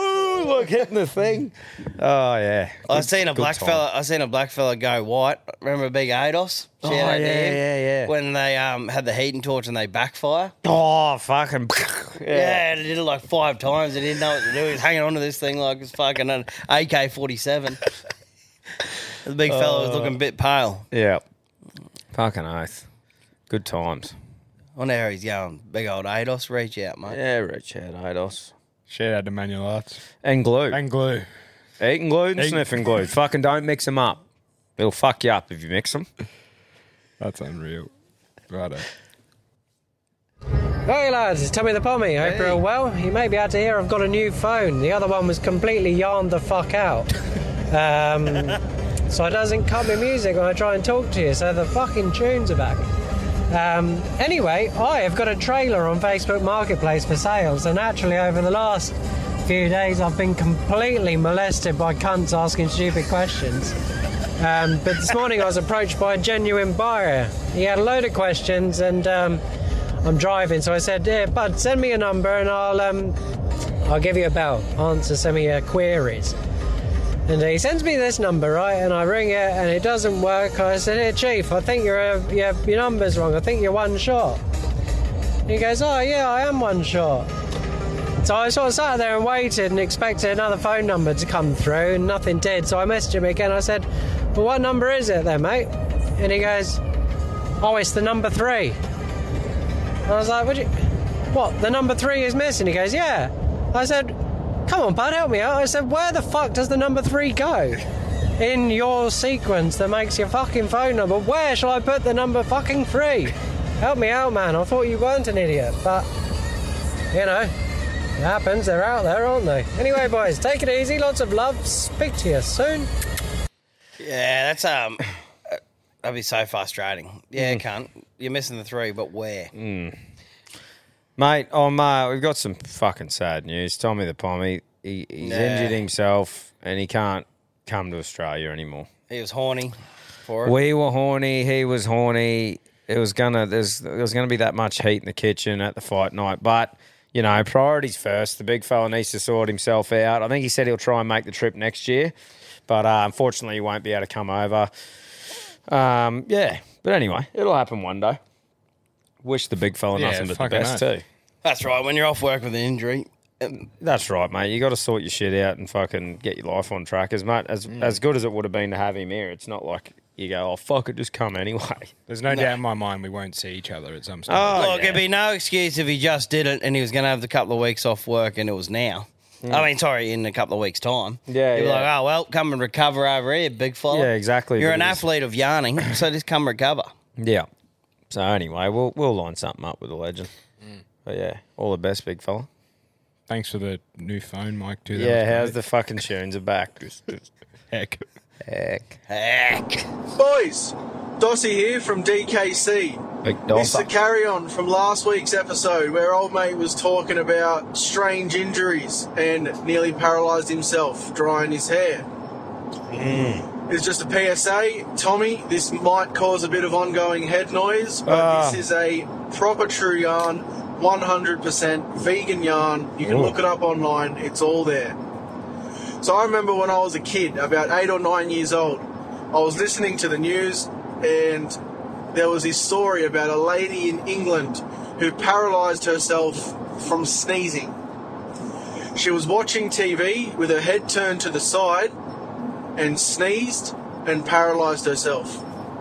Speaker 2: like hitting the thing. Oh yeah.
Speaker 1: I
Speaker 2: Good-
Speaker 1: seen a
Speaker 2: good
Speaker 1: black
Speaker 2: time.
Speaker 1: fella. I seen a black fella go white. Remember Big Ados?
Speaker 2: Oh,
Speaker 1: Shout out to
Speaker 2: yeah,
Speaker 1: him.
Speaker 2: yeah, yeah.
Speaker 1: When they um had the heating torch and they backfire.
Speaker 2: Oh fucking.
Speaker 1: Yeah, they did it like five times. They didn't know what to do. He was hanging onto this thing like it's fucking an A K forty-seven. The big fella was looking a bit pale.
Speaker 2: Yeah. Fucking oath. Good times.
Speaker 1: I wonder how he's going. Big old Ados, reach out, mate.
Speaker 2: Yeah, Rich out Ados.
Speaker 4: Shout out to Manual Arts.
Speaker 2: And glue.
Speaker 4: And glue.
Speaker 2: Eating glue and
Speaker 4: Eat-
Speaker 2: sniffing glue. Fucking don't mix them up. It'll fuck you up if you mix them.
Speaker 4: That's unreal. Righto.
Speaker 8: Hey lads, it's Tommy the Pommy. Hope you're all well. You may be able to hear I've got a new phone. The other one was completely yarned the fuck out. Um, so it doesn't cut my music when I try and talk to you, so the fucking tunes are back. Um, anyway, I have got a trailer on Facebook Marketplace for sales, and actually over the last few days I've been completely molested by cunts asking stupid questions. Um, but this morning I was approached by a genuine buyer. He had a load of questions, and um, I'm driving, so I said, "Yeah, bud, send me a number and I'll um, I'll give you a bell. Answer some of your queries." And he sends me this number, right? And I ring it, and it doesn't work. I said, "Hey, Chief, I think you're, uh, your your number's wrong. I think you're one short." And he goes, "Oh yeah, I am one short." So I sort of sat there and waited and expected another phone number to come through, and nothing did. So I messaged him again. I said, "Well, what number is it then, mate?" And he goes, "Oh, it's the number three." And I was like, "What? You, what? The number three is missing?" He goes, "Yeah." I said, "Come on, bud, help me out." I said, "Where the fuck does the number three go in your sequence that makes your fucking phone number? Where shall I put the number fucking three? Help me out, man. I thought you weren't an idiot, but you know, it happens. They're out there, aren't they? Anyway, boys, take it easy. Lots of love. Speak to you soon."
Speaker 1: Yeah, that's um, that'd be so frustrating. Yeah, cunt, you're missing the three, but where?
Speaker 2: Mate, oh, uh, we've got some fucking sad news. Tommy the Pommy, he, he's
Speaker 1: Nah.
Speaker 2: injured himself and he can't come to Australia anymore.
Speaker 1: He was horny for it.
Speaker 2: We were horny. He was horny. It was gonna. There's there was gonna be that much heat in the kitchen at the fight night, but you know, priorities first. The big fella needs to sort himself out. I think he said he'll try and make the trip next year, but uh, unfortunately, he won't be able to come over. Um, yeah, but anyway, it'll happen one day. Wish the big fella
Speaker 4: Yeah,
Speaker 2: nothing but the
Speaker 4: fucking
Speaker 2: best
Speaker 4: oath.
Speaker 2: too.
Speaker 1: That's right. When you're off work with an injury, um,
Speaker 2: That's right, mate. You got to sort your shit out and fucking get your life on track. As much as as good as it would have been to have him here, it's not like you go, "Oh fuck it, just come anyway."
Speaker 4: There's no, doubt in my mind we won't see each other at some stage.
Speaker 2: Oh,
Speaker 1: look, it'd be no excuse if he just did it and he was going to have the couple of weeks off work and it was now. I mean, sorry, in a couple of weeks' time.
Speaker 2: Yeah,
Speaker 1: He'd be
Speaker 2: yeah.
Speaker 1: like, "Oh well, come and recover over here, big fella."
Speaker 2: Yeah, exactly.
Speaker 1: You're
Speaker 2: But
Speaker 1: an
Speaker 2: it was-
Speaker 1: athlete of yarning, so just come recover.
Speaker 2: Yeah. So anyway, we'll we'll line something up with the legend. But yeah, all the best, big fella.
Speaker 4: Thanks for the new phone, Mike. Too. That
Speaker 2: Yeah,
Speaker 4: was
Speaker 2: how's
Speaker 4: great.
Speaker 2: the fucking tunes are back? Just, just
Speaker 4: heck?
Speaker 2: heck.
Speaker 1: Heck.
Speaker 9: Boys, Dossie here from D K C.
Speaker 2: Big
Speaker 9: Mister
Speaker 2: dosser.
Speaker 9: Carry On from last week's episode where old mate was talking about strange injuries and nearly paralysed himself drying his hair. It's just a P S A, Tommy, this might cause a bit of ongoing head noise, but
Speaker 2: Ah.
Speaker 9: this is a proper true yarn, one hundred percent vegan yarn. You can
Speaker 2: Ooh.
Speaker 9: look it up online, it's all there. So I remember when I was a kid, about eight or nine years old, I was listening to the news and there was this story about a lady in England who paralysed herself from sneezing. She was watching T V with her head turned to the side and sneezed and paralysed herself.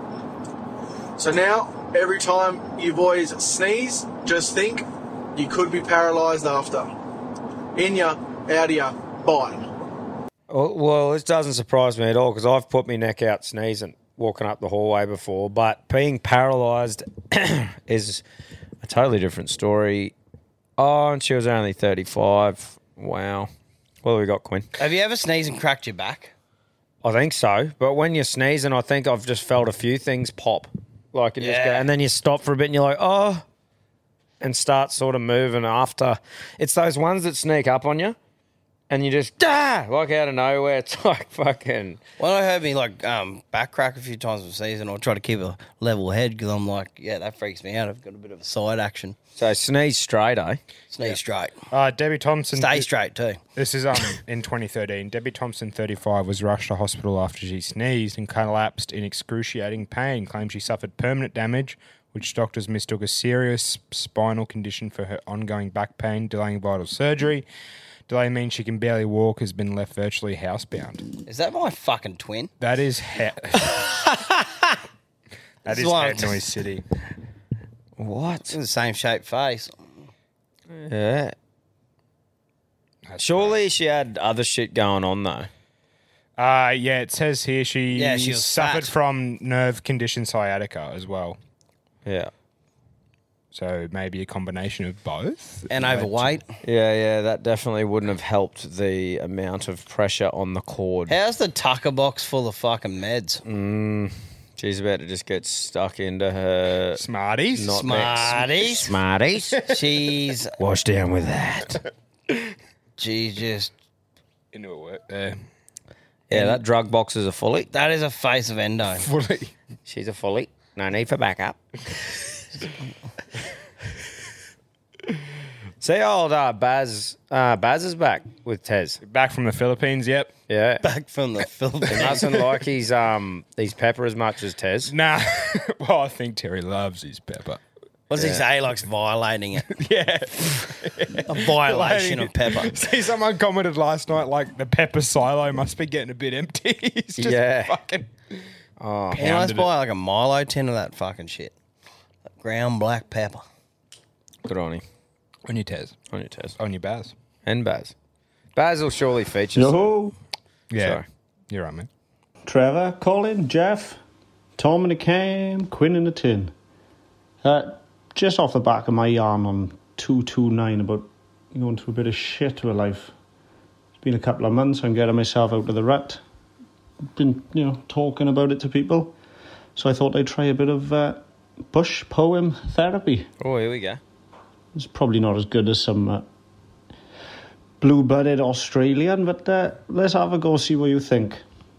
Speaker 9: So now, every time you boys sneeze, just think you could be paralysed after. In ya, out ya, bye.
Speaker 2: Well, well, this doesn't surprise me at all because I've put my neck out sneezing walking up the hallway before, but being paralysed is a totally different story. Oh, and she was only thirty-five. Wow. What have we got, Quinn?
Speaker 1: Have you ever sneezed and cracked your back?
Speaker 2: I think so, but when you're sneezing, I think I've just felt a few things pop. Like, you just go,
Speaker 1: Yeah.
Speaker 2: and then you stop for a bit and you're like, oh, and start sort of moving after. It's those ones that sneak up on you. and you just ah, like out of nowhere. It's like fucking.
Speaker 1: Well, I heard me like um, back crack a few times this season. I'll try to keep a level head because I'm like, yeah, that freaks me out. I've got a bit of a side action.
Speaker 2: So sneeze straight, eh?
Speaker 1: Sneeze
Speaker 4: Yeah.
Speaker 1: straight.
Speaker 4: Uh, Debbie Thompson.
Speaker 1: Stay straight too.
Speaker 4: This is um in twenty thirteen. Debbie Thompson, thirty-five, was rushed to hospital after she sneezed and collapsed in excruciating pain. Claimed she suffered permanent damage, which doctors mistook a serious spinal condition for her ongoing back pain, delaying vital surgery. Delay means she can barely walk, has been left virtually housebound.
Speaker 1: Is that my fucking twin?
Speaker 4: That is he- that is
Speaker 1: why I'm
Speaker 4: Head Noise City.
Speaker 2: What?
Speaker 1: It's in the same shaped face.
Speaker 2: Yeah. Surely she had other shit going on though.
Speaker 4: Uh, yeah, it says here she,
Speaker 1: Yeah, she was
Speaker 4: suffered
Speaker 1: fat.
Speaker 4: from nerve condition sciatica as well.
Speaker 2: Yeah.
Speaker 4: So maybe a combination of both.
Speaker 1: And
Speaker 4: Led to-
Speaker 1: overweight.
Speaker 2: Yeah, yeah, that definitely wouldn't have helped the amount of pressure on the cord.
Speaker 1: How's the tucker box full of fucking meds?
Speaker 2: Mm, she's about to just get stuck into her
Speaker 4: Smarties.
Speaker 2: not
Speaker 1: Smarties.
Speaker 2: Smarties.
Speaker 1: She's
Speaker 2: Wash down with that.
Speaker 1: she's just
Speaker 4: Into a work there.
Speaker 2: Yeah, that drug box is a fully.
Speaker 1: that is a face of endo.
Speaker 4: Fully.
Speaker 2: She's a fully. No need for backup. See old uh, Baz. Uh, Baz is back with Tez.
Speaker 4: Back from the Philippines, yep.
Speaker 2: Yeah.
Speaker 1: Back from the
Speaker 2: He
Speaker 1: Philippines.
Speaker 2: mustn't like his um his pepper as much as Tez.
Speaker 4: Nah. Well, I think Terry loves his pepper.
Speaker 1: What does he say? He likes violating it.
Speaker 4: Yeah.
Speaker 1: A violation of pepper.
Speaker 4: See, someone commented last night, like, the pepper silo must be getting a bit empty. He's just
Speaker 2: Yeah.
Speaker 4: fucking
Speaker 2: Oh,
Speaker 1: Yeah, let's
Speaker 4: pounded
Speaker 1: buy like a Milo tin of that fucking shit. Like ground black pepper.
Speaker 2: good on him.
Speaker 4: on your Tez.
Speaker 2: On your Tez.
Speaker 4: On your Baz.
Speaker 2: And Baz. Baz will surely feature.
Speaker 10: Yo,
Speaker 4: Yeah.
Speaker 2: Sorry.
Speaker 4: You're right, man.
Speaker 10: Trevor, Colin, Jeff, Tom in the cam, Quinn in the tin. Uh, just off the back of my yarn on two two nine about going through a bit of shit with life. It's been a couple of months. I'm getting myself out of the rut. Been, you know, talking about it to people. So I thought I'd try a bit of uh, bush poem therapy.
Speaker 2: Oh, here we go.
Speaker 10: It's probably not as good as some uh, blue-blooded Australian, but uh, let's have a go, see what you think.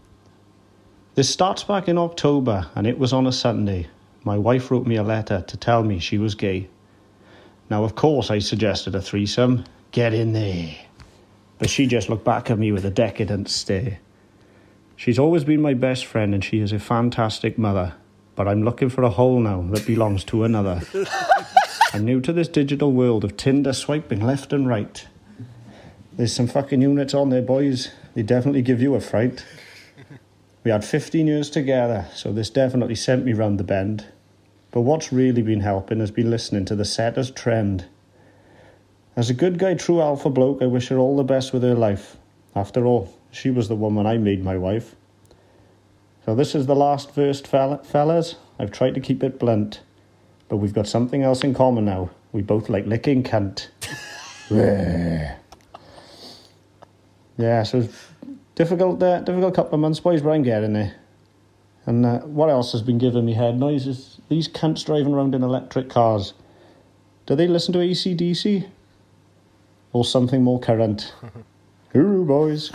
Speaker 10: This starts back in October, and it was on a Sunday. My wife wrote me a letter to tell me she was gay. Now, of course, I suggested a threesome. Get in there. But she just looked back at me with a decadent stare. She's always been my best friend, and she is a fantastic mother. But I'm looking for a hole now that belongs to another. I'm new to this digital world of Tinder swiping left and right. There's some fucking units on there, boys. They definitely give you a fright. We had fifteen years together, so this definitely sent me round the bend. But what's really been helping has been listening to the Setters trend. As a good guy, true alpha bloke, I wish her all the best with her life. After all, she was the woman I made my wife. So this is the last verse, fella- fellas. I've tried to keep it blunt. But we've got something else in common now. We both like licking cunt. Yeah, so it's difficult, uh, difficult couple of months, boys, but I'm getting there. And uh, what else has been giving me head noise is these cunts driving around in electric cars. Do they listen to A C D C? Or something more current? Hooroo, boys.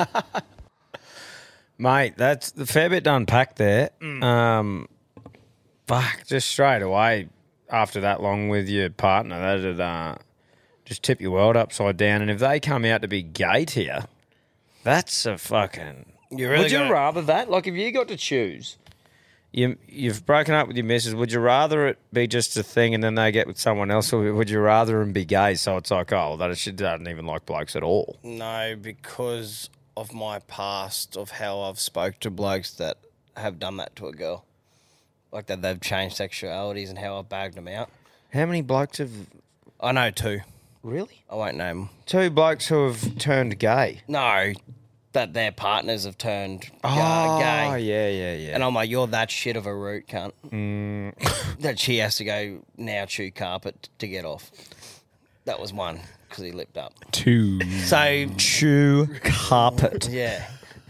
Speaker 2: Mate, that's the fair bit to unpack there. Um, fuck, just straight away after that long with your partner, that'd uh, just tip your world upside down. And if they come out to be gay to you, that's a fucking...
Speaker 1: You really
Speaker 2: would you
Speaker 1: gotta-
Speaker 2: rather that? Like, if you got to choose, you, you've broken up with your missus, would you rather it be just a thing and then they get with someone else, or would you rather them be gay? So it's like, oh, that she doesn't even like blokes at all.
Speaker 1: No, because of my past of how I've spoke to blokes that have done that to a girl. Like that they've changed sexualities and how I've bagged them out.
Speaker 2: How many blokes have...
Speaker 1: I know two.
Speaker 2: Really?
Speaker 1: I won't name them.
Speaker 2: Two blokes who have turned gay.
Speaker 1: No, that their partners have turned uh,
Speaker 2: Oh,
Speaker 1: gay.
Speaker 2: yeah, yeah, yeah.
Speaker 1: And I'm like, you're that shit of a root cunt.
Speaker 2: Mm.
Speaker 1: That she has to go now chew carpet to get off. That was one, because he lipped up.
Speaker 4: Two.
Speaker 1: So,
Speaker 2: Chew carpet.
Speaker 1: yeah.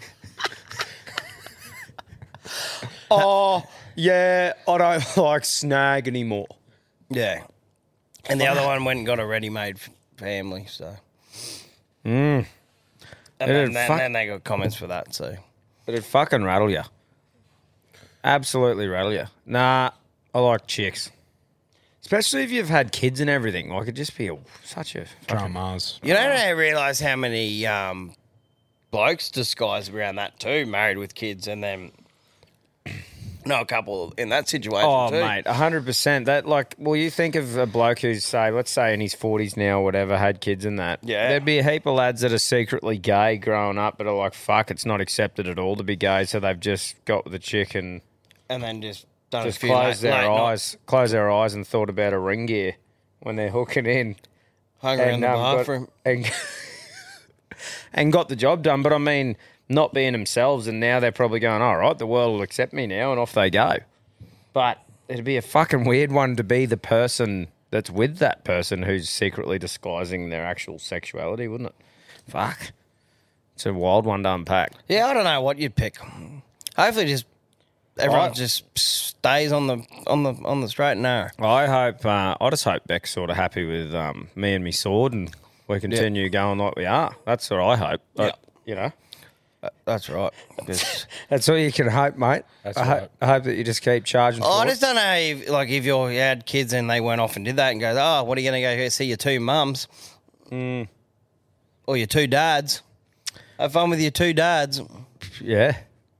Speaker 2: Oh, yeah, I don't like snag anymore.
Speaker 1: Yeah. And the other one went and got a ready-made f- family, so.
Speaker 2: Mm.
Speaker 1: And
Speaker 2: It'd
Speaker 1: then, then,
Speaker 2: fuck-
Speaker 1: then they got comments for that, so.
Speaker 2: It'd fucking rattle you. Absolutely rattle you. Nah, I like chicks. Especially if you've had kids and everything. Like, it'd just be a, such a... fucking-
Speaker 4: Dramas.
Speaker 1: You don't realise how many um, blokes disguise around that too, married with kids, and then... No, a couple in that situation
Speaker 2: Oh,
Speaker 1: too.
Speaker 2: mate, one hundred percent. That, like, well, you think of a bloke who's, say, let's say in his forties now or whatever, had kids and that.
Speaker 1: Yeah.
Speaker 2: There'd be a heap of lads that are secretly gay growing up, but are like, fuck, it's not accepted at all to be gay, so they've just got with the chick and
Speaker 1: And then just done
Speaker 2: just
Speaker 1: a few
Speaker 2: closed
Speaker 1: late,
Speaker 2: their
Speaker 1: late night-
Speaker 2: eyes, closed their eyes and thought about a ring gear when they're hooking in.
Speaker 1: hung around the
Speaker 2: um, got-
Speaker 1: bathroom.
Speaker 2: and, and got the job done. But I mean, not being themselves, and now they're probably going, all right, the world will accept me now, and off they go. But it'd be a fucking weird one to be the person that's with that person who's secretly disguising their actual sexuality, wouldn't it? Fuck. It's a wild one to unpack.
Speaker 1: Yeah, I don't know what you'd pick. Hopefully, just everyone
Speaker 2: I-
Speaker 1: just stays on the on the on the straight and narrow.
Speaker 2: I hope, uh, I just hope Beck's sort of happy with um, me and me sword, and we continue going like we are. That's what I hope. But, you know.
Speaker 1: That's right. Just-
Speaker 2: That's all you can hope, mate.
Speaker 4: That's
Speaker 2: I, ho-
Speaker 4: right.
Speaker 2: I hope that you just keep charging.
Speaker 1: Oh, I
Speaker 2: forward.
Speaker 1: just don't know if, like, if you had kids and they went off and did that and goes, oh, what are you going to go see your two mums?
Speaker 2: Mm.
Speaker 1: Or your two dads? Have fun with your two dads.
Speaker 2: Yeah.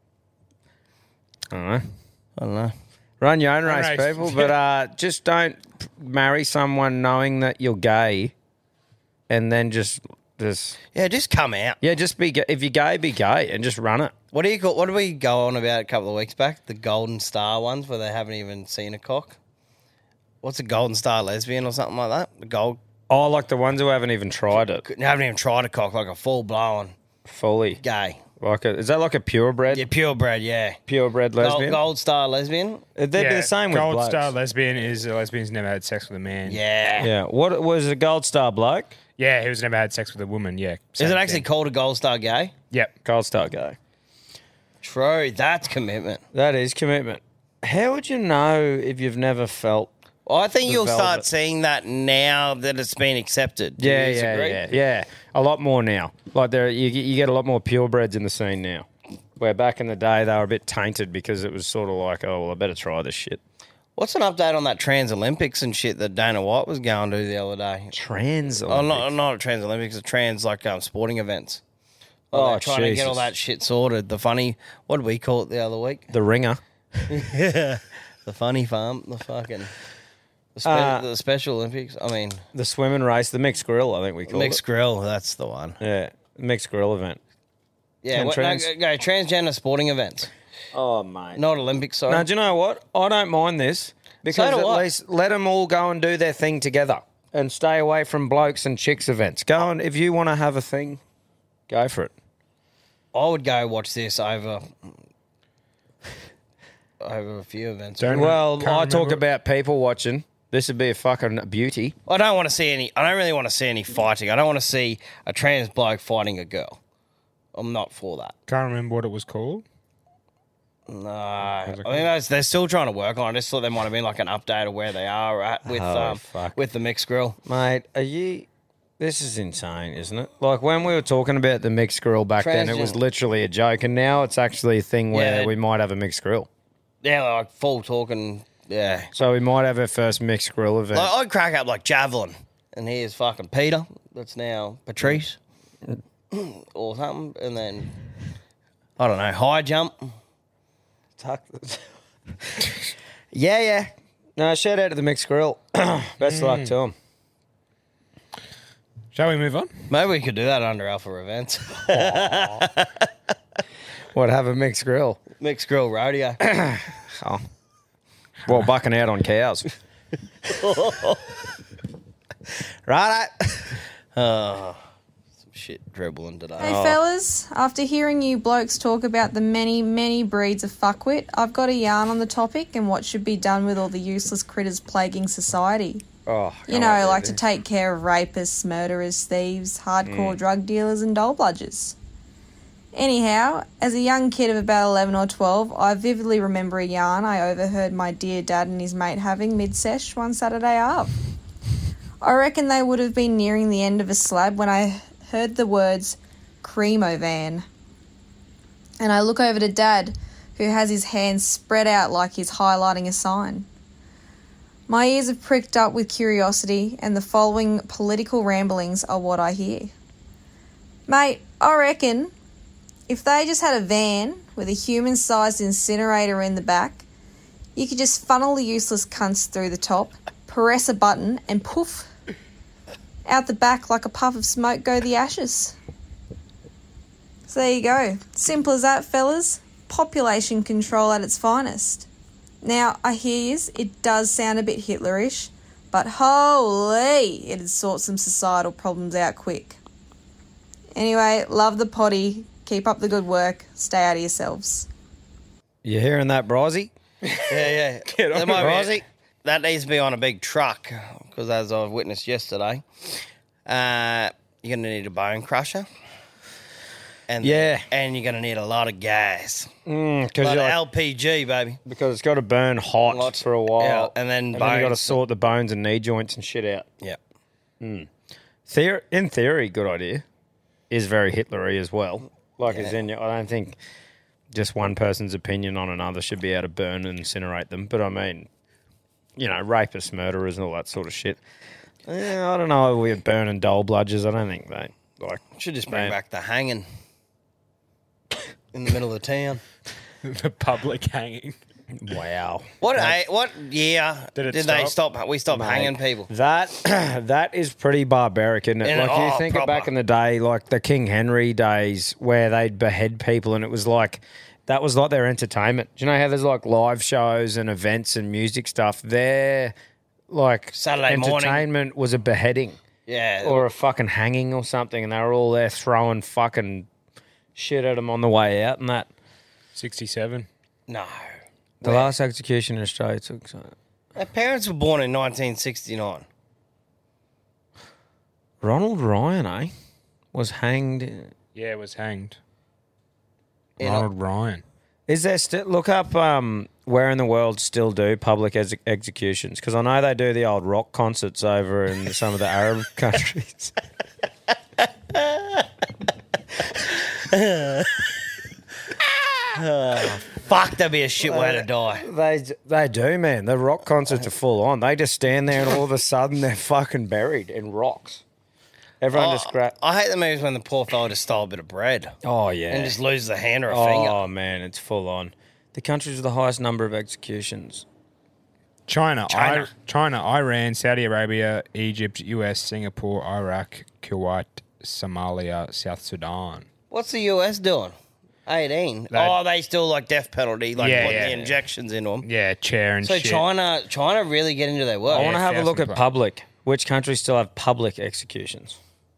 Speaker 2: I don't know.
Speaker 1: I don't know.
Speaker 2: Run your own
Speaker 4: Own
Speaker 2: race,
Speaker 4: race.
Speaker 2: people, but uh, just don't marry someone knowing that you're gay, and then just, just
Speaker 1: Yeah, just come out.
Speaker 2: yeah, just be. ga- If you're gay, be gay, and just run it.
Speaker 1: What do you call? What did we go on about a couple of weeks back? The Golden Star ones where they haven't even seen a cock. What's a Golden Star lesbian or something like that? The gold
Speaker 2: Oh, like the ones who haven't even tried it
Speaker 1: haven't even tried a cock, like a full blown
Speaker 2: fully.
Speaker 1: gay.
Speaker 2: Like, a, is that like a purebred,
Speaker 1: Yeah, purebred. Yeah,
Speaker 2: purebred
Speaker 1: Gold,
Speaker 2: lesbian?
Speaker 1: gold Star lesbian.
Speaker 2: They'd be the same with
Speaker 4: Gold
Speaker 2: blokes.
Speaker 4: star lesbian is a lesbian who's never had sex with a man.
Speaker 1: Yeah.
Speaker 2: Yeah. What was a gold star bloke?
Speaker 4: Yeah, who's never had sex with a woman. Yeah.
Speaker 1: Is
Speaker 4: same
Speaker 1: it actually
Speaker 4: thing.
Speaker 1: called a Gold Star gay?
Speaker 4: Yep.
Speaker 2: Gold star gay.
Speaker 1: True. That's commitment.
Speaker 2: That is commitment. How would you know if you've never felt?
Speaker 1: Well, I think
Speaker 2: The
Speaker 1: you'll start
Speaker 2: velvet.
Speaker 1: seeing that now that it's been accepted. Do
Speaker 2: Yeah,
Speaker 1: you
Speaker 2: yeah,
Speaker 1: disagree?
Speaker 2: yeah, yeah. A lot more now. Like there, you, you get a lot more purebreds in the scene now. Where back in the day they were a bit tainted because it was sort of like, oh well, I better try this shit.
Speaker 1: What's an update on that Trans Olympics and shit that Dana White was going to the other day?
Speaker 2: Trans.
Speaker 1: Oh, not not Trans Olympics, a trans like um, sporting events. Like,
Speaker 2: Oh,
Speaker 1: they're trying to get all
Speaker 2: Jesus.
Speaker 1: that shit sorted. The funny, what did we call it the other week?
Speaker 2: The ringer.
Speaker 1: Yeah, the funny farm, the fucking the, spe-
Speaker 2: Uh,
Speaker 1: the Special Olympics. I mean,
Speaker 2: The swimming race, the mixed grill, I think we call
Speaker 1: mixed
Speaker 2: it.
Speaker 1: grill. That's the one.
Speaker 2: Yeah, mixed grill event.
Speaker 1: Yeah,
Speaker 2: And
Speaker 1: what,
Speaker 2: trans-
Speaker 1: no, go, go transgender sporting events,
Speaker 2: Oh mate.
Speaker 1: not Olympics. Sorry.
Speaker 2: Now, do you know what? I don't mind this because
Speaker 1: So do
Speaker 2: at
Speaker 1: I.
Speaker 2: least let them all go and do their thing together and stay away from blokes and chicks events. Go and if you want to have a thing, go for it.
Speaker 1: I would go watch this over over a few events.
Speaker 4: Don't-
Speaker 2: Well,
Speaker 4: Can't
Speaker 2: I talk
Speaker 4: remember-
Speaker 2: about people watching. This would be a fucking beauty.
Speaker 1: I don't want to see any. I don't really want to see any fighting. I don't want to see a trans bloke fighting a girl. I'm not for that.
Speaker 4: Can't remember what it was called.
Speaker 1: No, I think that's, they're still trying to work on it. I just thought there might have been like an update of where they are at with
Speaker 2: Oh,
Speaker 1: um,
Speaker 2: fuck.
Speaker 1: with the mixed grill.
Speaker 2: Mate, are you... This is insane, isn't it? Like, when we were talking about the mixed grill back then, it was
Speaker 1: Transgen-
Speaker 2: literally a joke, and now it's actually a thing where
Speaker 1: Yeah.
Speaker 2: we might have a mixed grill.
Speaker 1: Yeah, like full talking. Yeah,
Speaker 2: So we might have our first mixed grill event.
Speaker 1: like, I'd crack up like javelin, and here's fucking Peter. That's now Patrice or something, and then I don't know, high jump.
Speaker 2: Tuck. yeah, yeah. No, shout out to the mixed grill. Best of luck to them.
Speaker 4: Shall we move on?
Speaker 1: Maybe we could do that under Alpha events.
Speaker 2: What, have a mixed grill?
Speaker 1: Mixed grill rodeo.
Speaker 2: Oh. Well, bucking out on cows. Right.
Speaker 1: Oh, some shit dribbling today.
Speaker 11: Hey fellas, after hearing you blokes talk about the many, many breeds of fuckwit, I've got a yarn on the topic and what should be done with all the useless critters plaguing society.
Speaker 2: Oh,
Speaker 11: You know, like to take care of rapists, murderers, thieves, hardcore drug dealers and dole bludgers. Anyhow, as a young kid of about eleven or twelve, I vividly remember a yarn I overheard my dear dad and his mate having mid-sesh one Saturday up. I reckon they would have been nearing the end of a slab when I heard the words, Cremo van. And I look over to Dad, who has his hands spread out like he's highlighting a sign. My ears have pricked up with curiosity, and the following political ramblings are what I hear. Mate, I reckon if they just had a van with a human-sized incinerator in the back, you could just funnel the useless cunts through the top, press a button, and poof, out the back like a puff of smoke go the ashes. So there you go. Simple as that, fellas. Population control at its finest. Now, I hear yous, it does sound a bit Hitlerish, but holy, it'd sort some societal problems out quick. Anyway, love the potty. Keep up the good work. Stay out of yourselves.
Speaker 2: You hearing that, Brozzy?
Speaker 1: Yeah, yeah.
Speaker 2: Get on
Speaker 1: That might be-
Speaker 2: Brozzy.
Speaker 1: That needs to be on a big truck, because as I've witnessed yesterday, uh, you're going to need a bone crusher. And
Speaker 2: Yeah.
Speaker 1: And you're going to need a lot of gas.
Speaker 2: Mm,
Speaker 1: A
Speaker 2: because
Speaker 1: lot of
Speaker 2: like,
Speaker 1: L P G, baby.
Speaker 2: because it's got to burn hot
Speaker 1: Lots-
Speaker 2: for a while,
Speaker 1: yeah, and then
Speaker 2: and then you got to
Speaker 1: bones.
Speaker 2: sort the bones and knee joints and shit out.
Speaker 1: Yeah.
Speaker 2: Mm. Theor- in theory, good idea. Is very Hitlery as well. Like, as
Speaker 1: Yeah.
Speaker 2: in, I don't think just one person's opinion on another should be able to burn and incinerate them. But I mean, you know, rapists, murderers, and all that sort of shit. Yeah, I don't know. We're burning dole bludgers. I don't think they like.
Speaker 1: Should just bring
Speaker 2: man.
Speaker 1: back the hanging in the middle of town.
Speaker 4: The public hanging.
Speaker 2: Wow.
Speaker 1: What a, what year
Speaker 4: Did
Speaker 1: did,
Speaker 4: it
Speaker 1: they
Speaker 4: stop?
Speaker 1: stop? We stopped
Speaker 2: Mate,
Speaker 1: hanging people.
Speaker 2: That that is pretty barbaric, isn't it?
Speaker 1: And-
Speaker 2: like you
Speaker 1: oh,
Speaker 2: think of
Speaker 1: proper.
Speaker 2: back in the day, like the King Henry days, where they'd behead people, and it was like that was like their entertainment. Do you know how there's like live shows and events and music stuff? Their like
Speaker 1: Saturday morning.
Speaker 2: entertainment was a beheading
Speaker 1: Yeah.
Speaker 2: or a fucking hanging or something, and they were all there throwing fucking shit at them on the way out and that.
Speaker 4: sixty-seven.
Speaker 1: no.
Speaker 2: The last execution in Australia took.
Speaker 1: Our parents were born in nineteen sixty-nine.
Speaker 2: Ronald Ryan, eh, was hanged.
Speaker 4: Yeah, was hanged.
Speaker 1: In
Speaker 4: Ronald Ryan.
Speaker 2: Is there still look up um, where in the world still do public ex- executions? Because I know they do the old rock concerts over in some of the Arab countries.
Speaker 1: Fuck, that'd be a shit way to die.
Speaker 2: They they do, man. The rock concerts are full on. They just stand there and all of a sudden they're fucking buried in rocks. Everyone
Speaker 1: Oh,
Speaker 2: just grab.
Speaker 1: I hate the movies when the poor fella just stole a bit of bread
Speaker 2: Oh yeah.
Speaker 1: and just loses a hand or a
Speaker 2: oh
Speaker 1: finger.
Speaker 2: man, it's full on. The countries with the highest number of executions.
Speaker 4: China,
Speaker 1: China.
Speaker 4: I, China, Iran, Saudi Arabia, Egypt, U S, Singapore, Iraq, Kuwait, Somalia, South Sudan.
Speaker 1: What's the U S doing? eighteen.
Speaker 4: They-
Speaker 1: oh, they still like death penalty, like
Speaker 4: Yeah,
Speaker 1: putting
Speaker 4: yeah.
Speaker 1: the injections into them.
Speaker 4: Yeah, chair and
Speaker 1: So
Speaker 4: shit.
Speaker 1: China, China really get into their work.
Speaker 2: I want to have a look at
Speaker 4: thousand
Speaker 2: public. Which countries still have public executions?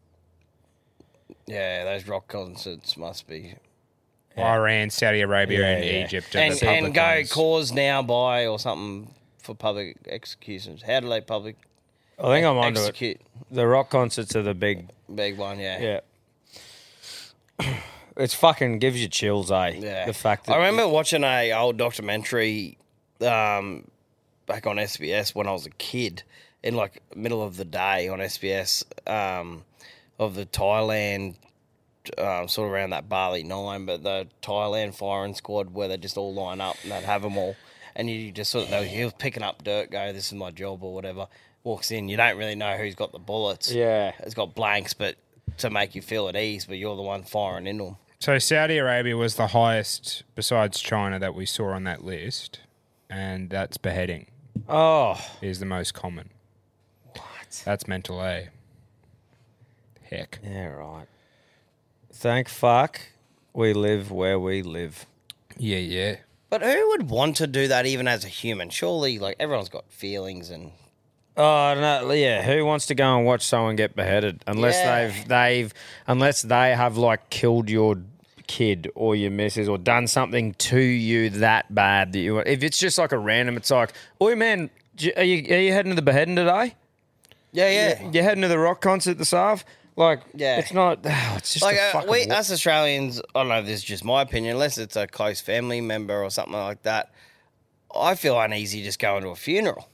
Speaker 1: Yeah, those rock concerts must be.
Speaker 4: Iran, Saudi Arabia,
Speaker 2: Yeah,
Speaker 4: and
Speaker 2: yeah.
Speaker 4: Egypt. are
Speaker 1: And,
Speaker 4: the public
Speaker 1: and go
Speaker 4: ones.
Speaker 1: cause now by or something for public executions. How do they public
Speaker 2: I think I'm onto it.
Speaker 1: execute?
Speaker 2: The rock concerts are the big.
Speaker 1: Big one, yeah.
Speaker 2: Yeah. It's fucking gives you chills, eh?
Speaker 1: Yeah.
Speaker 2: The fact that
Speaker 1: I remember watching a old documentary um, back on S B S when I was a kid, in like middle of the day on S B S, um, of the Thailand, um, sort of around that Bali Nine, but the Thailand firing squad where they just all line up and they'd have them all, and you just sort of know he was picking up dirt, go, this is my job or whatever. Walks in, you don't really know who's got the bullets.
Speaker 2: Yeah.
Speaker 1: It's got blanks, but to make you feel at ease, but you're the one firing into them.
Speaker 4: So Saudi Arabia was the highest, besides China, that we saw on that list, and that's beheading
Speaker 2: Oh,
Speaker 4: is the most common. What? That's mental A. Heck.
Speaker 2: yeah, right. Thank fuck we live where we live.
Speaker 4: Yeah, yeah.
Speaker 1: But who would want to do that even as a human? Surely, like, everyone's got feelings and...
Speaker 2: Oh no, yeah. Who wants to go and watch someone get beheaded unless
Speaker 1: Yeah.
Speaker 2: they've they've unless they have like killed your kid or your missus or done something to you that bad that you. If it's just like a random, it's like, oi man, do you- are you are you heading to the beheading today?
Speaker 1: Yeah, yeah.
Speaker 2: You heading to the rock concert at the Sav? Like,
Speaker 1: Yeah.
Speaker 2: it's not. Oh, it's just
Speaker 1: Like,
Speaker 2: a
Speaker 1: uh,
Speaker 2: fucking.
Speaker 1: we,
Speaker 2: wa-
Speaker 1: us Australians, I don't know if this is just my opinion, unless it's a close family member or something like that, I feel uneasy just going to a funeral.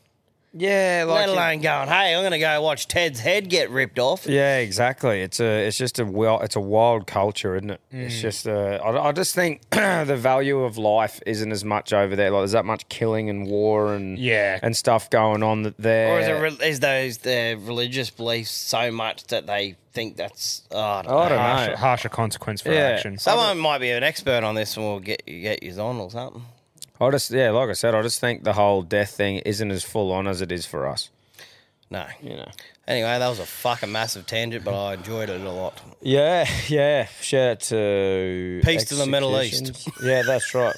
Speaker 2: Yeah, like
Speaker 1: let alone going, hey, I'm going to go watch Ted's head get ripped off.
Speaker 2: Yeah, exactly. It's a, it's just a wild, it's a wild culture, isn't it?
Speaker 1: Mm.
Speaker 2: It's just a, I, I just think the value of life isn't as much over there. Like, there's that much killing and war and
Speaker 4: Yeah.
Speaker 2: and stuff going on that there.
Speaker 1: Or is, it re- is those their religious beliefs so much that they think that's, oh, I don't
Speaker 2: I don't
Speaker 1: know.
Speaker 2: know.
Speaker 4: Harsher, harsher consequence for
Speaker 2: Yeah.
Speaker 4: action.
Speaker 1: Someone might be an expert on this and we'll get, get you on or something.
Speaker 2: I just, yeah, like I said, I just think the whole death thing isn't as full on as it is for us.
Speaker 1: No.
Speaker 2: You know.
Speaker 1: Anyway, that was a fucking massive tangent, but I enjoyed it a lot.
Speaker 2: Yeah, yeah. Shout out to
Speaker 1: Peace to the Middle East.
Speaker 2: executions. Yeah, that's right.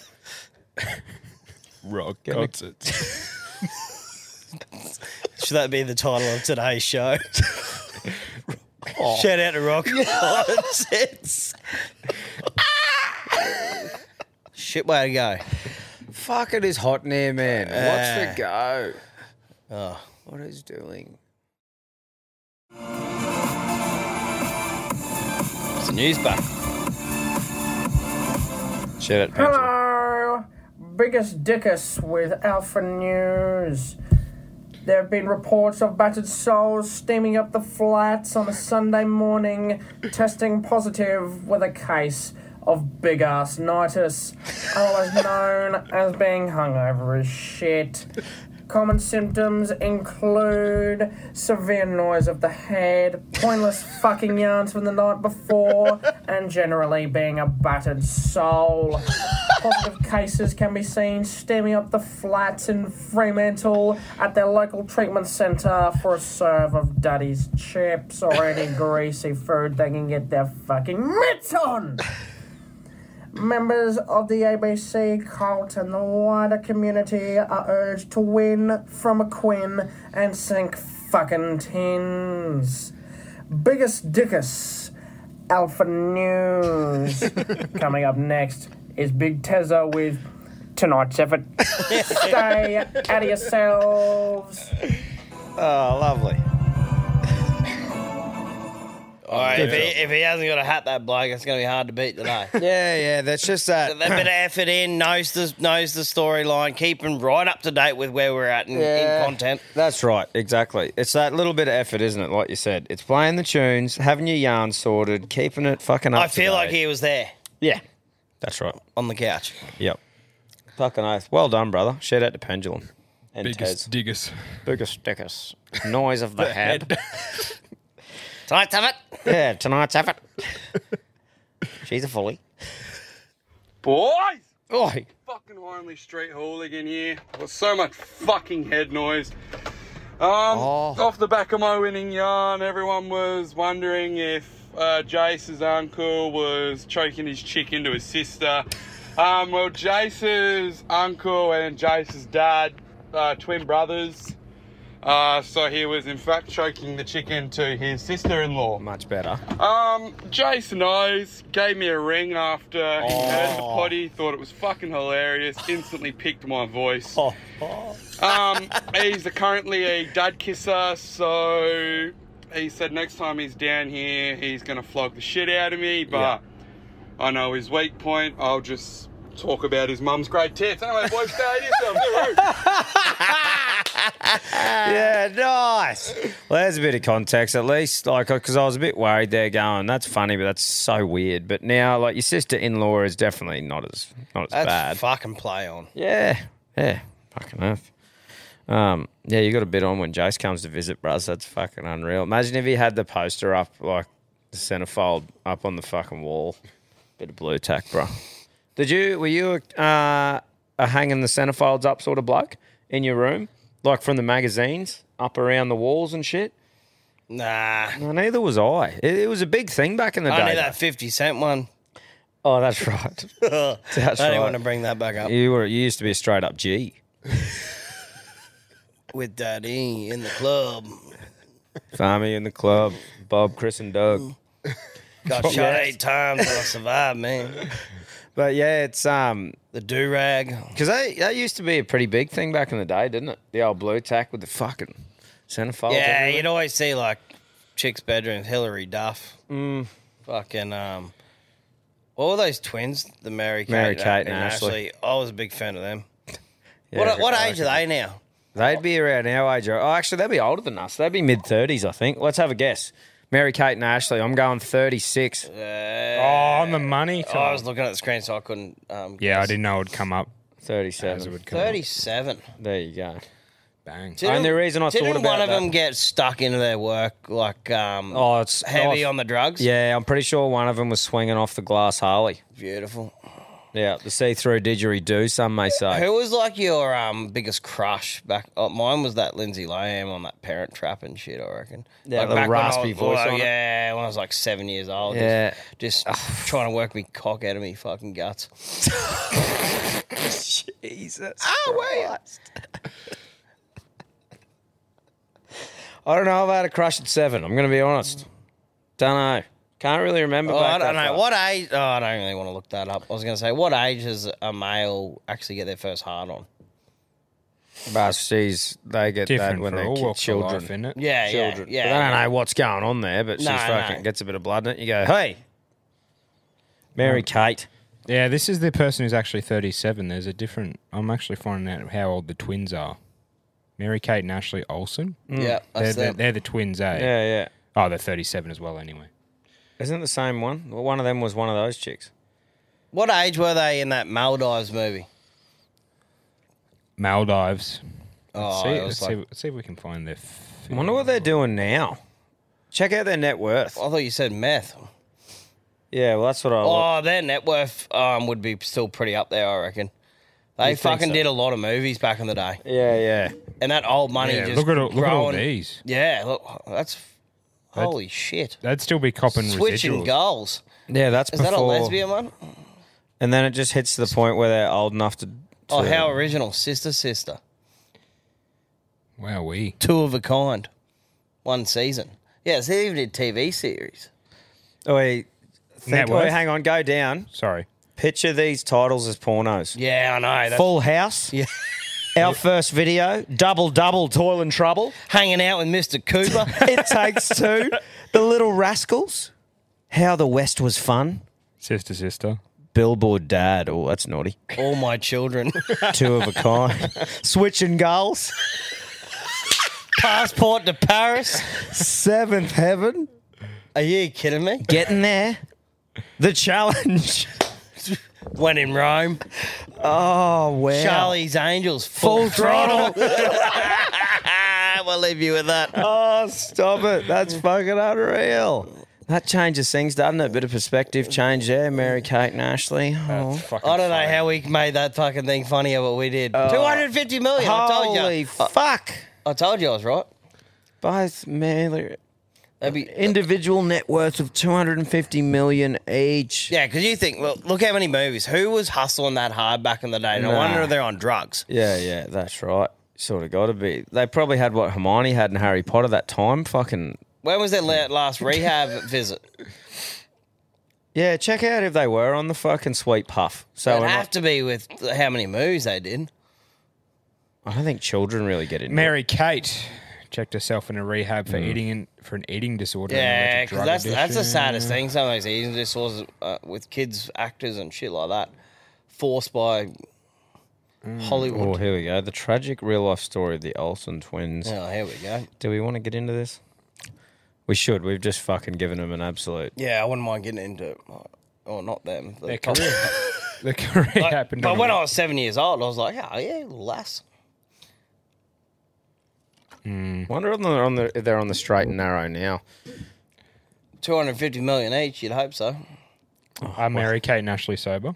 Speaker 4: Rock
Speaker 2: Get me-
Speaker 4: concerts.
Speaker 1: Should that be the title of today's show? Shout out to Rock Concerts. Shit way to go.
Speaker 2: Fuck, it is hot in here, man.
Speaker 1: Uh,
Speaker 2: Watch the go.
Speaker 1: Oh.
Speaker 2: What is doing?
Speaker 1: It's the news back.
Speaker 2: Shout out to Pencil.
Speaker 12: Hello, biggest dickus with Alpha News. There have been reports of battered souls steaming up the flats on a Sunday morning, testing positive with a case of big ass nitis, otherwise known as being hungover as shit. Common symptoms include severe noise of the head, pointless fucking yarns from the night before, and generally being a battered soul. Positive cases can be seen steaming up the flats in Fremantle at their local treatment centre for a serve of Daddy's chips or any greasy food they can get their fucking mitts on. Members of the A B C cult and the wider community are urged to win from a Quinn and sink fucking tins. Biggest dickus, Alpha News. Coming up next is Big Tezza with tonight's effort. Stay out of yourselves.
Speaker 1: Oh, lovely. All right, if he, if he hasn't got a hat, that bloke, it's going to be hard to beat today.
Speaker 2: Yeah, yeah, that's just that.
Speaker 1: A bit of effort in, knows the, knows the storyline, keeping right up to date with where we're at in,
Speaker 2: Yeah.
Speaker 1: in content.
Speaker 2: That's right, exactly. It's that little bit of effort, isn't it? Like you said, it's playing the tunes, having your yarn sorted, keeping it fucking up.
Speaker 1: I
Speaker 2: to
Speaker 1: feel like
Speaker 2: date.
Speaker 1: he was there
Speaker 2: Yeah, that's right.
Speaker 1: on the couch.
Speaker 2: Yep. Fucking oath. Well done, brother. Shout out to Pendulum and
Speaker 4: Biggest
Speaker 2: Tez.
Speaker 4: diggers.
Speaker 2: Biggest stickers. Noise of the, head.
Speaker 1: Tonight's effort.
Speaker 2: Yeah, tonight's effort. She's a fully.
Speaker 13: Boys!
Speaker 2: Oi.
Speaker 13: Fucking Hornley Street hooligan here. Got so much fucking head noise. Um,
Speaker 2: Oh.
Speaker 13: Off the back of my winning yarn, everyone was wondering if uh, Jace's uncle was choking his chick into his sister. Um, well, Jace's uncle and Jace's dad are twin brothers. Uh, so he was in fact choking the chicken to his sister-in-law.
Speaker 2: Much better.
Speaker 13: Um, Jason knows, gave me a ring after he heard the potty, thought it was fucking hilarious, instantly picked my voice.
Speaker 1: Oh.
Speaker 13: Um, he's a, currently a dad kisser, so he said next time he's down here, he's going to flog the shit out of me, but
Speaker 2: Yeah.
Speaker 13: I know his weak point, I'll just talk about his mum's great tits. Anyway, boys, stay yourselves.
Speaker 2: Yeah, nice. Well, there's a bit of context at least, like, because I was a bit worried there, going, "That's funny, but that's so weird." But now, like, your sister-in-law is definitely not as not as
Speaker 1: That's
Speaker 2: bad.
Speaker 1: fucking play on.
Speaker 2: Yeah, yeah, fucking earth. Um, yeah, you got a bit on when Jace comes to visit, bruz. That's fucking unreal. Imagine if he had the poster up, like the centerfold up on the fucking wall. Bit of blue tack, bro. Did you? Were you uh, a hanging the centerfolds up sort of bloke in your room, like from the magazines up around the walls and shit?
Speaker 1: Nah.
Speaker 2: No, neither was I. It, it was a big thing back in the
Speaker 1: Only
Speaker 2: day.
Speaker 1: that fifty cent one.
Speaker 2: Oh, that's right. That's
Speaker 1: I didn't
Speaker 2: right.
Speaker 1: want to bring that back up.
Speaker 2: You were. You used to be a straight up G.
Speaker 1: With Daddy in the club.
Speaker 2: Farmy in the club. Bob, Chris, and Doug.
Speaker 1: Got shot
Speaker 2: Yes.
Speaker 1: eight times and I survived, man.
Speaker 2: But yeah, it's um
Speaker 1: the do rag
Speaker 2: because that that used to be a pretty big thing back in the day, didn't it? The old blue tack with the fucking centerfold.
Speaker 1: Yeah,
Speaker 2: everywhere.
Speaker 1: you'd always see like chicks' bedrooms. Hillary Duff,
Speaker 2: Mm.
Speaker 1: fucking um, what were those twins? The Mary Kate,
Speaker 2: Mary Kate and Ashley.
Speaker 1: I was a big fan of them.
Speaker 2: Yeah.
Speaker 1: what what
Speaker 2: I
Speaker 1: age are
Speaker 2: reckon.
Speaker 1: they now?
Speaker 2: They'd be around our age. Oh, actually, they'd be older than us. They'd be mid thirties, I think. Let's have a guess. Mary Kate and Ashley. I'm going thirty-six.
Speaker 1: Uh,
Speaker 4: Oh, on the money.
Speaker 1: oh, I was looking at the screen, so I couldn't. Um,
Speaker 4: Yeah, I
Speaker 1: guess.
Speaker 4: didn't know it would come up. As it
Speaker 2: thirty-seven.
Speaker 4: would come up.
Speaker 1: thirty-seven.
Speaker 2: There you go.
Speaker 4: Bang.
Speaker 1: Didn't,
Speaker 2: Only reason I
Speaker 1: didn't
Speaker 2: thought about
Speaker 1: one of
Speaker 2: that-
Speaker 1: them get stuck into their work like um,
Speaker 2: Oh, it's
Speaker 1: heavy
Speaker 2: off-
Speaker 1: on the drugs?
Speaker 2: Yeah, I'm pretty sure one of them was swinging off the glass Harley.
Speaker 1: Beautiful.
Speaker 2: Yeah, the see-through didgeridoo, some may say.
Speaker 1: Who was like your um, biggest crush back? Oh, mine was that Lindsay Lohan on that Parent Trap and shit, I reckon.
Speaker 2: Yeah,
Speaker 1: like
Speaker 2: the
Speaker 1: back when I
Speaker 2: raspy
Speaker 1: was-
Speaker 2: voice
Speaker 1: well,
Speaker 2: on it.
Speaker 1: Yeah, when I was like seven years old.
Speaker 2: Yeah.
Speaker 1: Just, just trying to work me cock out of me fucking guts.
Speaker 2: Jesus.
Speaker 1: Oh, wait.
Speaker 2: I don't know if I had a crush at seven. I'm going to be honest. Don't know. Can't really remember.
Speaker 1: Oh,
Speaker 2: back
Speaker 1: I don't
Speaker 2: that
Speaker 1: know.
Speaker 2: far.
Speaker 1: What age? Oh, I don't really want to look that up. I was going to say, what age does a male actually get their first hard on?
Speaker 2: But geez, they get
Speaker 4: Different
Speaker 2: that when
Speaker 4: for
Speaker 2: they're
Speaker 4: all
Speaker 2: ki-
Speaker 4: walks of
Speaker 2: children.
Speaker 4: life, isn't it?
Speaker 1: Yeah,
Speaker 2: children.
Speaker 1: yeah,
Speaker 2: But
Speaker 1: yeah.
Speaker 2: I don't know what's going on there, but
Speaker 1: No,
Speaker 2: she's fucking
Speaker 1: no.
Speaker 2: gets a bit of blood in it. You go, hey, Mary Kate.
Speaker 4: Yeah, this is the person who's actually thirty-seven. There's a different. I'm actually finding out how old the twins are. Mary Kate and Ashley Olsen.
Speaker 1: Yeah,
Speaker 4: they're,
Speaker 1: that's
Speaker 4: they're,
Speaker 1: them.
Speaker 4: they're the twins, eh?
Speaker 2: Yeah, yeah.
Speaker 4: Oh, they're thirty-seven as well. Anyway,
Speaker 2: Isn't it the same one? Well, one of them was one of those chicks.
Speaker 1: What age were they in that Maldives movie?
Speaker 4: Maldives. Let's,
Speaker 1: Oh,
Speaker 4: see,
Speaker 1: it
Speaker 4: let's,
Speaker 1: was
Speaker 4: see,
Speaker 1: like-
Speaker 4: let's see if we can find their.
Speaker 2: I wonder what they're doing now. Check out their net worth.
Speaker 1: I thought you said meth.
Speaker 2: Yeah, well, that's what I.
Speaker 1: Oh, their net worth um, would be still pretty up there, I reckon. They
Speaker 2: You think
Speaker 1: fucking
Speaker 2: so?
Speaker 1: did a lot of movies back in the day.
Speaker 2: Yeah, yeah.
Speaker 1: And that old money
Speaker 4: Yeah,
Speaker 1: just
Speaker 4: look at all- look at all
Speaker 1: growing.
Speaker 4: these.
Speaker 1: Yeah, look, that's holy shit.
Speaker 4: They'd still be copping
Speaker 1: Switching
Speaker 4: residuals.
Speaker 1: goals.
Speaker 2: Yeah, that's
Speaker 1: Is
Speaker 2: before.
Speaker 1: that a lesbian one?
Speaker 2: And then it just hits to the point where they're old enough to. to
Speaker 1: Oh, how original. Sister, sister.
Speaker 4: Wow, we.
Speaker 1: Two of a kind. One season. Yeah, so they even did T V series.
Speaker 2: Oh, wait. Think,
Speaker 4: Net
Speaker 2: oh,
Speaker 4: worth?
Speaker 2: hang on, go down.
Speaker 4: Sorry.
Speaker 2: Picture these titles as pornos.
Speaker 1: Yeah, I know. That's
Speaker 2: Full House.
Speaker 1: Yeah.
Speaker 2: Our first video. Double, double, toil and trouble.
Speaker 1: hanging out with Mister Cooper.
Speaker 2: It takes two. The Little Rascals. How the West was fun.
Speaker 4: Sister, sister.
Speaker 2: Billboard Dad. Oh, that's naughty.
Speaker 1: All my children.
Speaker 2: Two of a kind. Switching goals.
Speaker 1: Passport to Paris.
Speaker 2: Seventh Heaven.
Speaker 1: Are you kidding me?
Speaker 2: Getting there. The Challenge.
Speaker 1: When in Rome.
Speaker 2: Oh, wow.
Speaker 1: Charlie's Angels. Full,
Speaker 2: Full throttle.
Speaker 1: We'll leave you with that.
Speaker 2: Oh, stop it. That's fucking unreal. That changes things, doesn't it? Bit of perspective change there, Mary Kate and Ashley. Oh.
Speaker 1: I don't know how we made that fucking thing funnier, but we did. two hundred fifty million. I told you.
Speaker 2: Holy fuck.
Speaker 1: I told you I was right.
Speaker 2: Both Mary.
Speaker 1: That'd be,
Speaker 2: Individual net worth of two hundred fifty million each.
Speaker 1: yeah, because you think, well, look how many movies. Who was hustling that hard back in the day? No
Speaker 2: Nah.
Speaker 1: wonder they're on drugs.
Speaker 2: Yeah, yeah, that's right. Sort of got to be. They probably had what Hermione had in Harry Potter that time. Fucking.
Speaker 1: When was their la- last rehab visit?
Speaker 2: Yeah, check out if they were on the fucking sweet puff. So
Speaker 1: It'd
Speaker 2: we're
Speaker 1: have
Speaker 2: not,
Speaker 1: to be with how many movies they did.
Speaker 2: I don't think children really get into
Speaker 4: Mary Kate checked herself in a rehab for eating in, for an eating disorder. and
Speaker 1: Yeah,
Speaker 4: alleged
Speaker 1: because
Speaker 4: drug
Speaker 1: that's that's the
Speaker 4: addiction.
Speaker 1: saddest thing. Some of these eating disorders uh, with kids, actors, and shit like that, forced by
Speaker 2: Oh,
Speaker 1: Hollywood.
Speaker 2: here we go. The tragic real life story of the Olsen twins.
Speaker 1: Oh, here we go.
Speaker 2: Do we want to get into this? We should. We've just fucking given them an absolute.
Speaker 1: Yeah, I wouldn't mind getting into it. Oh, not them. The
Speaker 4: Their
Speaker 1: couple.
Speaker 4: career. Their career
Speaker 1: Like,
Speaker 4: happened.
Speaker 1: but
Speaker 4: on
Speaker 1: when
Speaker 4: a-
Speaker 1: I was seven years old, I was like, oh, yeah, lass.
Speaker 2: Wonder on the on the if they're on the straight and narrow now.
Speaker 1: two hundred fifty million each, you'd hope so.
Speaker 4: Are Mary Kate and Ashley sober?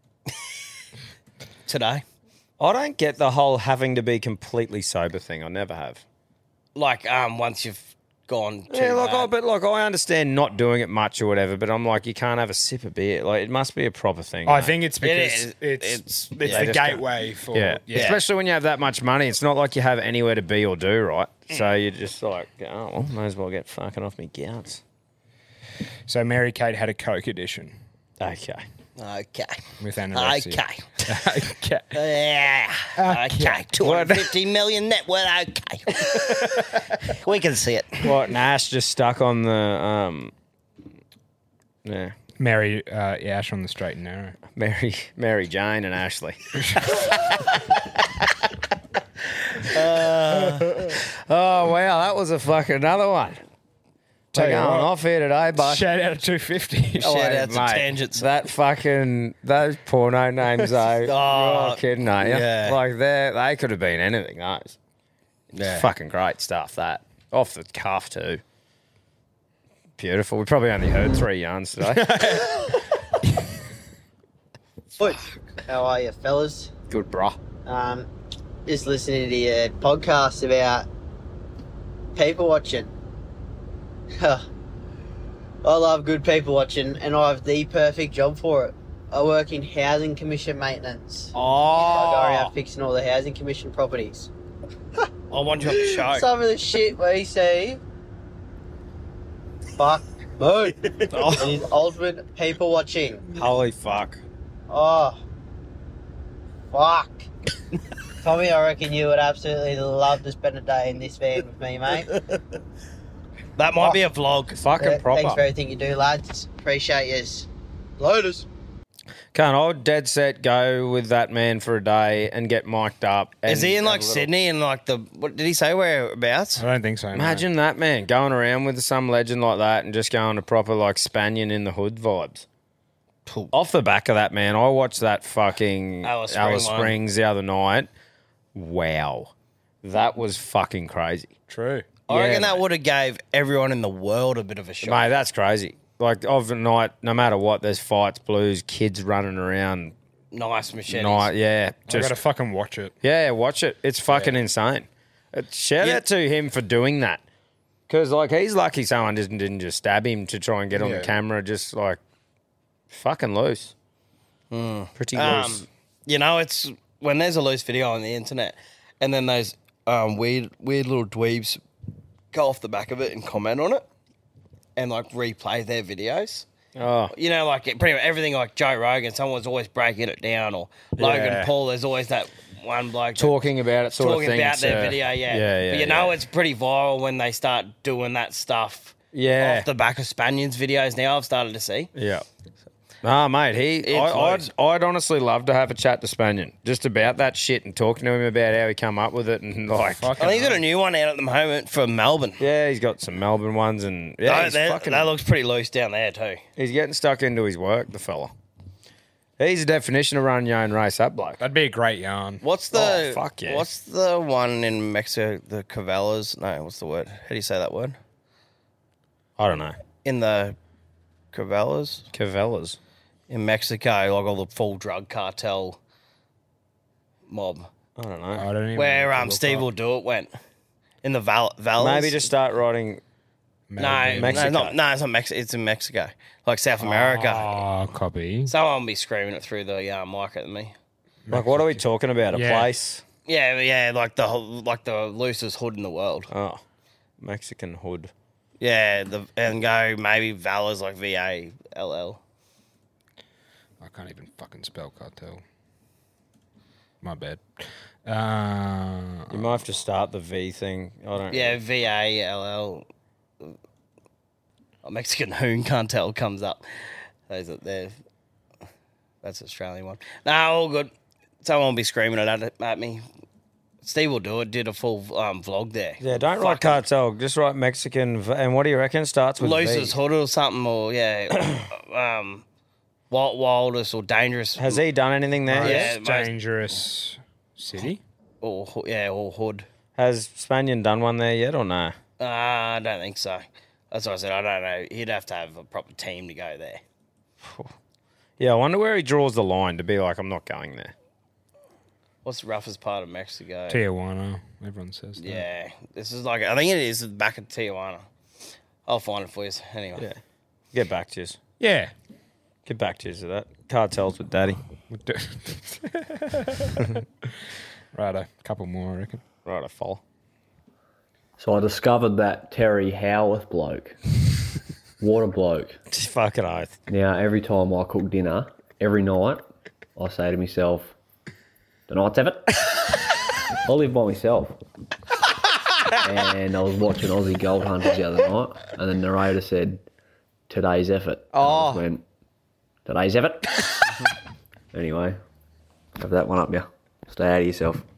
Speaker 1: Today.
Speaker 2: I don't get the whole having to be completely sober thing. I never have.
Speaker 1: Like, um, once you've gone too
Speaker 2: Yeah, look,
Speaker 1: bad.
Speaker 2: I, but look, I understand not doing it much or whatever, but I'm like, you can't have a sip of beer. Like, it must be a proper thing.
Speaker 4: I
Speaker 2: mate.
Speaker 4: think it's because
Speaker 1: is.
Speaker 4: it's
Speaker 1: It's-
Speaker 4: it's,
Speaker 1: yeah,
Speaker 4: the
Speaker 2: just go-
Speaker 4: gateway for
Speaker 2: Yeah.
Speaker 4: yeah.
Speaker 2: Especially when you have that much money. It's not like you have anywhere to be or do, right? So you're just like, oh, well, may as well get fucking off me gouts.
Speaker 4: So Mary Kate had a Coke edition
Speaker 2: Okay.
Speaker 1: Okay.
Speaker 4: with anorexia.
Speaker 1: Okay.
Speaker 4: Okay.
Speaker 1: Yeah. Okay. two hundred fifty million net worth. Okay. We can see it.
Speaker 2: What, Nash just stuck on the, um, yeah,
Speaker 4: Mary uh, yeah, Ash on the straight and narrow.
Speaker 2: Mary, Mary Jane and Ashley. Oh, wow. That was a fucking another one.
Speaker 4: Tell
Speaker 2: We're
Speaker 4: you
Speaker 2: going
Speaker 4: what.
Speaker 2: off here today, but
Speaker 4: Shout out to two fifty.
Speaker 2: Oh,
Speaker 1: Shout
Speaker 2: wait,
Speaker 1: out to
Speaker 2: mate,
Speaker 1: Tangents.
Speaker 2: That fucking those porno names though.
Speaker 1: Oh,
Speaker 2: You're kidding, aren't you?
Speaker 1: yeah.
Speaker 2: Like they they could have been anything. Those.
Speaker 1: Yeah.
Speaker 2: Fucking great stuff. That off the cuff too. Beautiful. We probably only heard three yarns today.
Speaker 14: Foot, how are you, fellas?
Speaker 2: Good, brah.
Speaker 14: Um, just listening to your podcast about people watching. I love good people watching, and I have the perfect job for it. I work in housing commission maintenance.
Speaker 1: Oh.
Speaker 14: I go around fixing all the housing commission properties.
Speaker 1: I want you on the show.
Speaker 14: Some of the shit we see. Fuck. Mood.
Speaker 1: Oh.
Speaker 14: It is ultimate people watching.
Speaker 2: Holy fuck.
Speaker 14: Oh. Fuck. Tommy, I reckon you would absolutely love to spend a day in this van with me, mate.
Speaker 1: That might be a vlog.
Speaker 2: Fucking
Speaker 14: Yeah,
Speaker 2: proper.
Speaker 14: Thanks for everything you do, lads. Appreciate yous. Loaders.
Speaker 2: Can't I would dead set go with that man for a day and get mic'd up. And
Speaker 1: Is he in
Speaker 2: have
Speaker 1: like
Speaker 2: a little-
Speaker 1: Sydney and like the what did he say whereabouts?
Speaker 4: I don't think so. no.
Speaker 2: Imagine that man going around with some legend like that and just going to proper like Spanion in the hood vibes. Off the back of that, man, I watched that fucking
Speaker 1: Alice
Speaker 2: Alice,
Speaker 1: Spring one.
Speaker 2: Springs the other night. Wow, that was fucking crazy.
Speaker 4: True.
Speaker 1: I
Speaker 2: Yeah,
Speaker 1: reckon that would have gave everyone in the world a bit of a shock.
Speaker 2: Mate, that's crazy. Like overnight, no matter what, there's fights, blues, kids running around.
Speaker 1: Nice machetes.
Speaker 2: Night, yeah,
Speaker 4: I
Speaker 2: just
Speaker 4: gotta fucking watch it.
Speaker 2: yeah, watch it. It's fucking insane. Uh, Shout
Speaker 1: Yeah.
Speaker 2: out to him for doing that, because like he's lucky someone didn't didn't just stab him to try and get on
Speaker 4: Yeah.
Speaker 2: the camera. Just like fucking loose, pretty
Speaker 1: Um,
Speaker 2: loose.
Speaker 1: you know, it's when there's a loose video on the internet, and then those um, weird, weird little dweebs go off the back of it and comment on it, and like replay their videos.
Speaker 2: Oh,
Speaker 1: You know, like it- pretty much everything like Joe Rogan, someone's always breaking it down, or Logan
Speaker 2: Yeah.
Speaker 1: Paul. There's always that one bloke that-
Speaker 2: talking about it, sort
Speaker 1: talking
Speaker 2: of thing.
Speaker 1: about their
Speaker 2: so-
Speaker 1: video. Yeah,
Speaker 2: yeah, yeah.
Speaker 1: But you know,
Speaker 2: yeah.
Speaker 1: it's pretty viral when they start doing that stuff.
Speaker 2: Yeah.
Speaker 1: Off the back of Spaniards videos now, I've started to see.
Speaker 2: Yeah. Nah, mate, he.
Speaker 1: It's
Speaker 2: I, I'd,
Speaker 1: loose.
Speaker 2: I'd honestly love to have a chat to Spanion just about that shit and talking to him about how he come up with it and like.
Speaker 1: I think he's got a new one out at the moment from Melbourne.
Speaker 2: Yeah, he's got some Melbourne ones and yeah,
Speaker 1: Yeah,
Speaker 2: he's
Speaker 1: that,
Speaker 2: fucking.
Speaker 1: that looks pretty loose down there too.
Speaker 2: He's getting stuck into his work, the fella. He's a definition of run your own race, that bloke.
Speaker 4: That'd be a great yarn.
Speaker 1: What's the
Speaker 2: Oh, fuck yeah.
Speaker 1: What's the one in Mexico? The Cavellas? No, what's the word? How do you say that word?
Speaker 2: I don't know.
Speaker 1: In the Cavellas
Speaker 2: Cavellas.
Speaker 1: in Mexico, like all the full drug cartel mob,
Speaker 2: I don't know.
Speaker 4: I don't even
Speaker 1: where
Speaker 4: know what
Speaker 1: um
Speaker 4: to
Speaker 1: Steve
Speaker 4: look
Speaker 1: will do it went in the val- valleys.
Speaker 2: Maybe just start writing.
Speaker 1: no,
Speaker 2: Mexico.
Speaker 1: no, not, no, it's not Mexico. It's in Mexico, like South America.
Speaker 4: up. Oh, copy.
Speaker 1: Someone will be screaming it through the uh, mic at me.
Speaker 2: Like, what are we talking about? A
Speaker 4: Yeah.
Speaker 2: place?
Speaker 1: Yeah, yeah, like the whole- like the loosest hood in the world.
Speaker 2: Oh, Mexican hood.
Speaker 1: Yeah, the and go maybe Val's like V A L L.
Speaker 4: I can't even fucking spell cartel. My bad. Uh,
Speaker 2: You might have to start the V thing. I don't.
Speaker 1: Yeah, V A L L. A Mexican hoon can't tell comes up. Those are there. That's an Australian one. No, all good. Someone will be screaming it at, at me. Steve will do it. Did a full um, vlog there.
Speaker 2: Yeah, don't write cartel. Just write Mexican. v- And what do you reckon starts with
Speaker 1: Loosest
Speaker 2: V?
Speaker 1: hood or something, or yeah, um, wild, wildest or dangerous.
Speaker 2: Has he done anything there?
Speaker 4: most
Speaker 1: Yeah,
Speaker 2: yet?
Speaker 1: most-
Speaker 4: dangerous city.
Speaker 1: Or ho- yeah, or hood.
Speaker 2: Has Spanion done one there yet or no?
Speaker 1: Uh, I don't think so. That's what I said. I don't know. He'd have to have a proper team to go there.
Speaker 2: Yeah, I wonder where he draws the line to be like, I'm not going there.
Speaker 1: What's the roughest part of Mexico?
Speaker 4: Tijuana. Everyone says that.
Speaker 1: Yeah, this is like I think it is the back of Tijuana. I'll find it for you anyway.
Speaker 2: Yeah. Get back to you.
Speaker 4: Yeah.
Speaker 2: Get back to you to that. Cartels with daddy.
Speaker 4: Right, a couple more, I reckon.
Speaker 2: Right, I follow.
Speaker 7: So I discovered that Terry Howarth bloke. What a bloke.
Speaker 2: Just fucking oath.
Speaker 7: Now, every time I cook dinner, every night, I say to myself, tonight's have it. I live by myself. And I was watching Aussie Gold Hunters the other night, and the narrator said, today's effort. And I just went, today's effort? Anyway, have that one up, yeah. Stay out of yourself.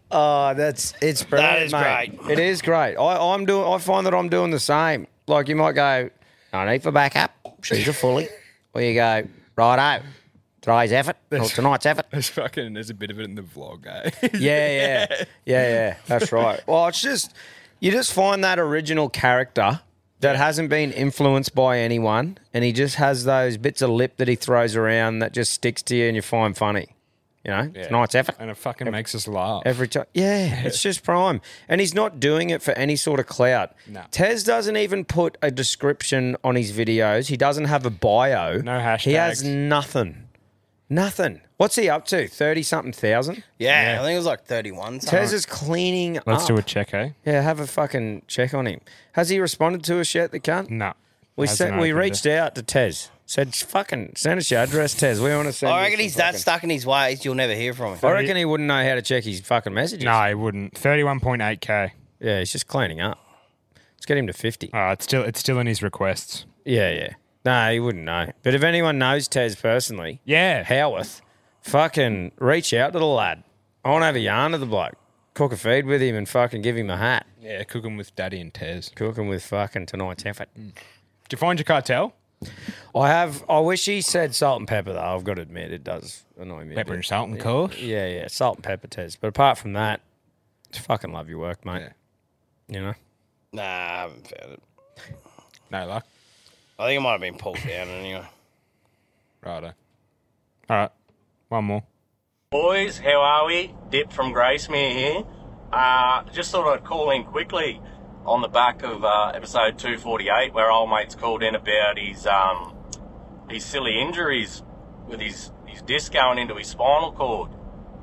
Speaker 2: Oh, that's it's brilliant,
Speaker 1: That is
Speaker 2: mate.
Speaker 1: great.
Speaker 2: It is great. I, I'm doing. I find that I'm doing the same. Like you might go, no need for backup. She's a fully. Or you go, righto. Today's effort or tonight's effort.
Speaker 4: There's fucking. There's a bit of it in the vlog, eh?
Speaker 2: Yeah, yeah, yeah, yeah. That's right. Well, it's just you just find that original character that hasn't been influenced by anyone, and he just has those bits of lip that he throws around that just sticks to you, and you find funny. You know,
Speaker 4: Yeah.
Speaker 2: tonight's effort.
Speaker 4: And it fucking makes us laugh.
Speaker 2: Every time. Yeah, it's just prime. And he's not doing it for any sort of clout.
Speaker 4: No.
Speaker 2: Tez doesn't even put a description on his videos. He doesn't have a bio.
Speaker 4: No hashtags.
Speaker 2: He has nothing. Nothing. What's he up to? thirty-something thousand?
Speaker 1: Yeah, I think it was like thirty-one.
Speaker 2: Tez is cleaning
Speaker 4: Let's
Speaker 2: up.
Speaker 4: do a check, eh?
Speaker 2: Yeah, have a fucking check on him. Has he responded to us yet, the cunt?
Speaker 4: No.
Speaker 2: We
Speaker 4: Hasn't
Speaker 2: sent, we
Speaker 4: opened
Speaker 2: reached out to Tez. Said, fucking send us your address, Tez. We want to send
Speaker 1: I
Speaker 2: you
Speaker 1: reckon
Speaker 2: some
Speaker 1: he's that
Speaker 2: fucking-
Speaker 1: stuck in his ways, you'll never hear from him.
Speaker 2: I reckon he wouldn't know how to check his fucking messages.
Speaker 4: No, he wouldn't. Thirty-one point eight k.
Speaker 2: Yeah, he's just cleaning up. Let's get him to fifty.
Speaker 4: Oh, it's still it's still in his requests.
Speaker 2: Yeah, yeah. No, he wouldn't know. But if anyone knows Tez personally,
Speaker 4: yeah,
Speaker 2: Howarth, fucking reach out to the lad. I want to have a yarn to the bloke. Cook a feed with him and fucking give him a hat.
Speaker 4: Yeah, cook him with Daddy and Tez.
Speaker 2: Cook him with fucking tonight's effort.
Speaker 4: Did you find your cartel?
Speaker 2: I have. I wish he said salt and pepper though. I've got to admit, it does annoy me. a
Speaker 4: Pepper
Speaker 2: bit.
Speaker 4: and salt, of
Speaker 2: Yeah.
Speaker 4: course.
Speaker 2: Yeah, yeah, salt and pepper, Tez. But apart from that, fucking love your work, mate. You know.
Speaker 1: Nah, I haven't found it.
Speaker 4: No luck.
Speaker 1: I think it might have been pulled down anyway.
Speaker 4: Righto. All right. One more.
Speaker 15: Boys, how are we? Dip from Gracemere here. Uh, just thought I'd call in quickly on the back of uh, episode two forty-eight, where old mate's called in about his um, his silly injuries with his, his disc going into his spinal cord.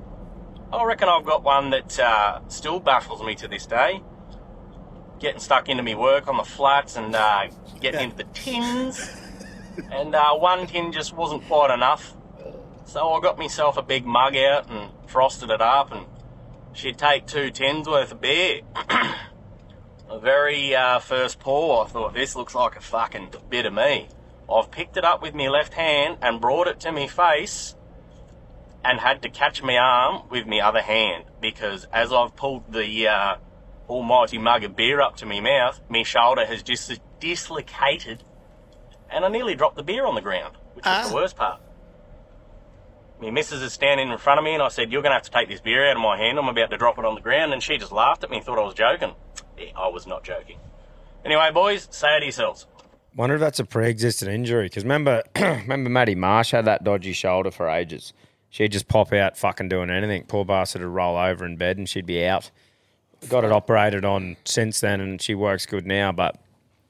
Speaker 15: I reckon I've got one that uh, still baffles me to this day. Getting stuck into me work on the flats and uh, getting into the tins. And uh, one tin just wasn't quite enough. So I got myself a big mug out and frosted it up, and she'd take two tins worth of beer. The very uh, first pour, I thought, this looks like a fucking bit of me. I've picked it up with my left hand and brought it to me face and had to catch my arm with my other hand, because as I've pulled the uh, almighty mug of beer up to my mouth, my shoulder has just dislocated and I nearly dropped the beer on the ground, which was the worst part. My missus is standing in front of me and I said, you're going to have to take this beer out of my hand. I'm about to drop it on the ground. And she just laughed at me and thought I was joking. Yeah, I was not joking. Anyway, boys, say it yourselves.
Speaker 2: Wonder if that's a pre-existing injury. Because remember, remember Maddie Marsh had that dodgy shoulder for ages. She'd just pop out fucking doing anything. Poor bastard would roll over in bed and she'd be out. Got it operated on since then and she works good now. But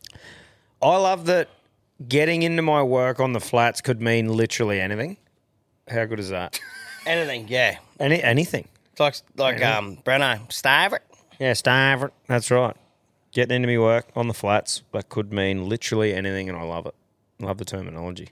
Speaker 2: I love that getting into my work on the flats could mean literally anything. How good is that?
Speaker 1: Anything, yeah.
Speaker 2: Any Anything.
Speaker 1: It's like, like um, Breno, starve it.
Speaker 2: Yeah, starve it. That's right. Getting into me work on the flats, that could mean literally anything, and I love it. I love the terminology.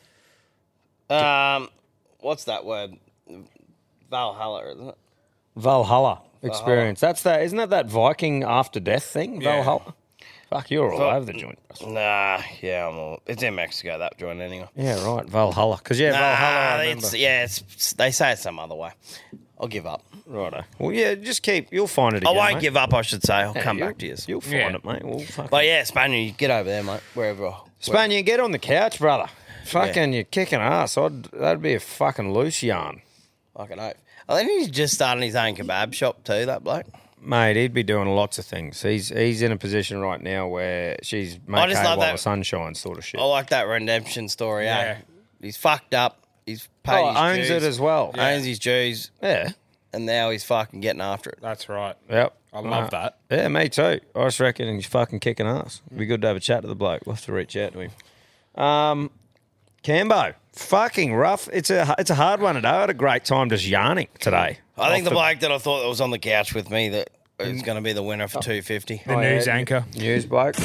Speaker 1: Um, what's that word? Valhalla, isn't it?
Speaker 2: Valhalla experience. That's that. Isn't that that Viking after death thing?
Speaker 1: Yeah.
Speaker 2: Valhalla. Fuck, you're all
Speaker 1: Val-
Speaker 2: over the joint.
Speaker 1: Nah, yeah, I'm all, it's in Mexico, that joint anyway.
Speaker 2: Yeah, right. Valhalla. Because yeah,
Speaker 1: nah,
Speaker 2: Valhalla. I remember.
Speaker 1: it's, yeah, it's, they say it some other way. I'll give up.
Speaker 2: Righto. Well, yeah, just keep. You'll find it
Speaker 1: I
Speaker 2: again.
Speaker 1: won't
Speaker 2: mate.
Speaker 1: give up, I should say. I'll
Speaker 2: Yeah,
Speaker 1: come
Speaker 2: you'll-
Speaker 1: back to you.
Speaker 2: You'll find
Speaker 1: Yeah.
Speaker 2: it, mate. We'll fucking...
Speaker 1: But yeah, Spaniard, you get over there, mate. Wherever.
Speaker 2: Spaniard, get on the couch, brother. Fucking, you're kicking ass. I'd, that'd be a fucking loose yarn.
Speaker 1: Fucking oath. I think he's just starting his own kebab shop too, that bloke.
Speaker 2: Mate, he'd be doing lots of things. He's he's in a position right now where she's
Speaker 1: I just
Speaker 2: making
Speaker 1: love
Speaker 2: while
Speaker 1: that-
Speaker 2: the sun shines sort of shit.
Speaker 1: I like that redemption story,
Speaker 2: Yeah.
Speaker 1: eh? He's fucked up. He's paid
Speaker 2: Oh,
Speaker 1: his
Speaker 2: owns
Speaker 1: dues,
Speaker 2: it as well.
Speaker 1: Owns his dues.
Speaker 2: Yeah.
Speaker 1: And now he's fucking getting after it.
Speaker 4: That's right.
Speaker 2: Yep.
Speaker 4: I love
Speaker 2: Uh,
Speaker 4: that.
Speaker 2: Yeah, me too. I just reckon he's fucking kicking ass. It'd be good to have a chat to the bloke. We'll have to reach out to him. Um, Cambo, fucking rough. It's a it's a hard one today. I had a great time just yarning today.
Speaker 1: I think
Speaker 2: Off
Speaker 1: the bloke that I thought that was on the couch with me that is going to be the winner for two fifty.
Speaker 4: The news anchor.
Speaker 2: News bloke.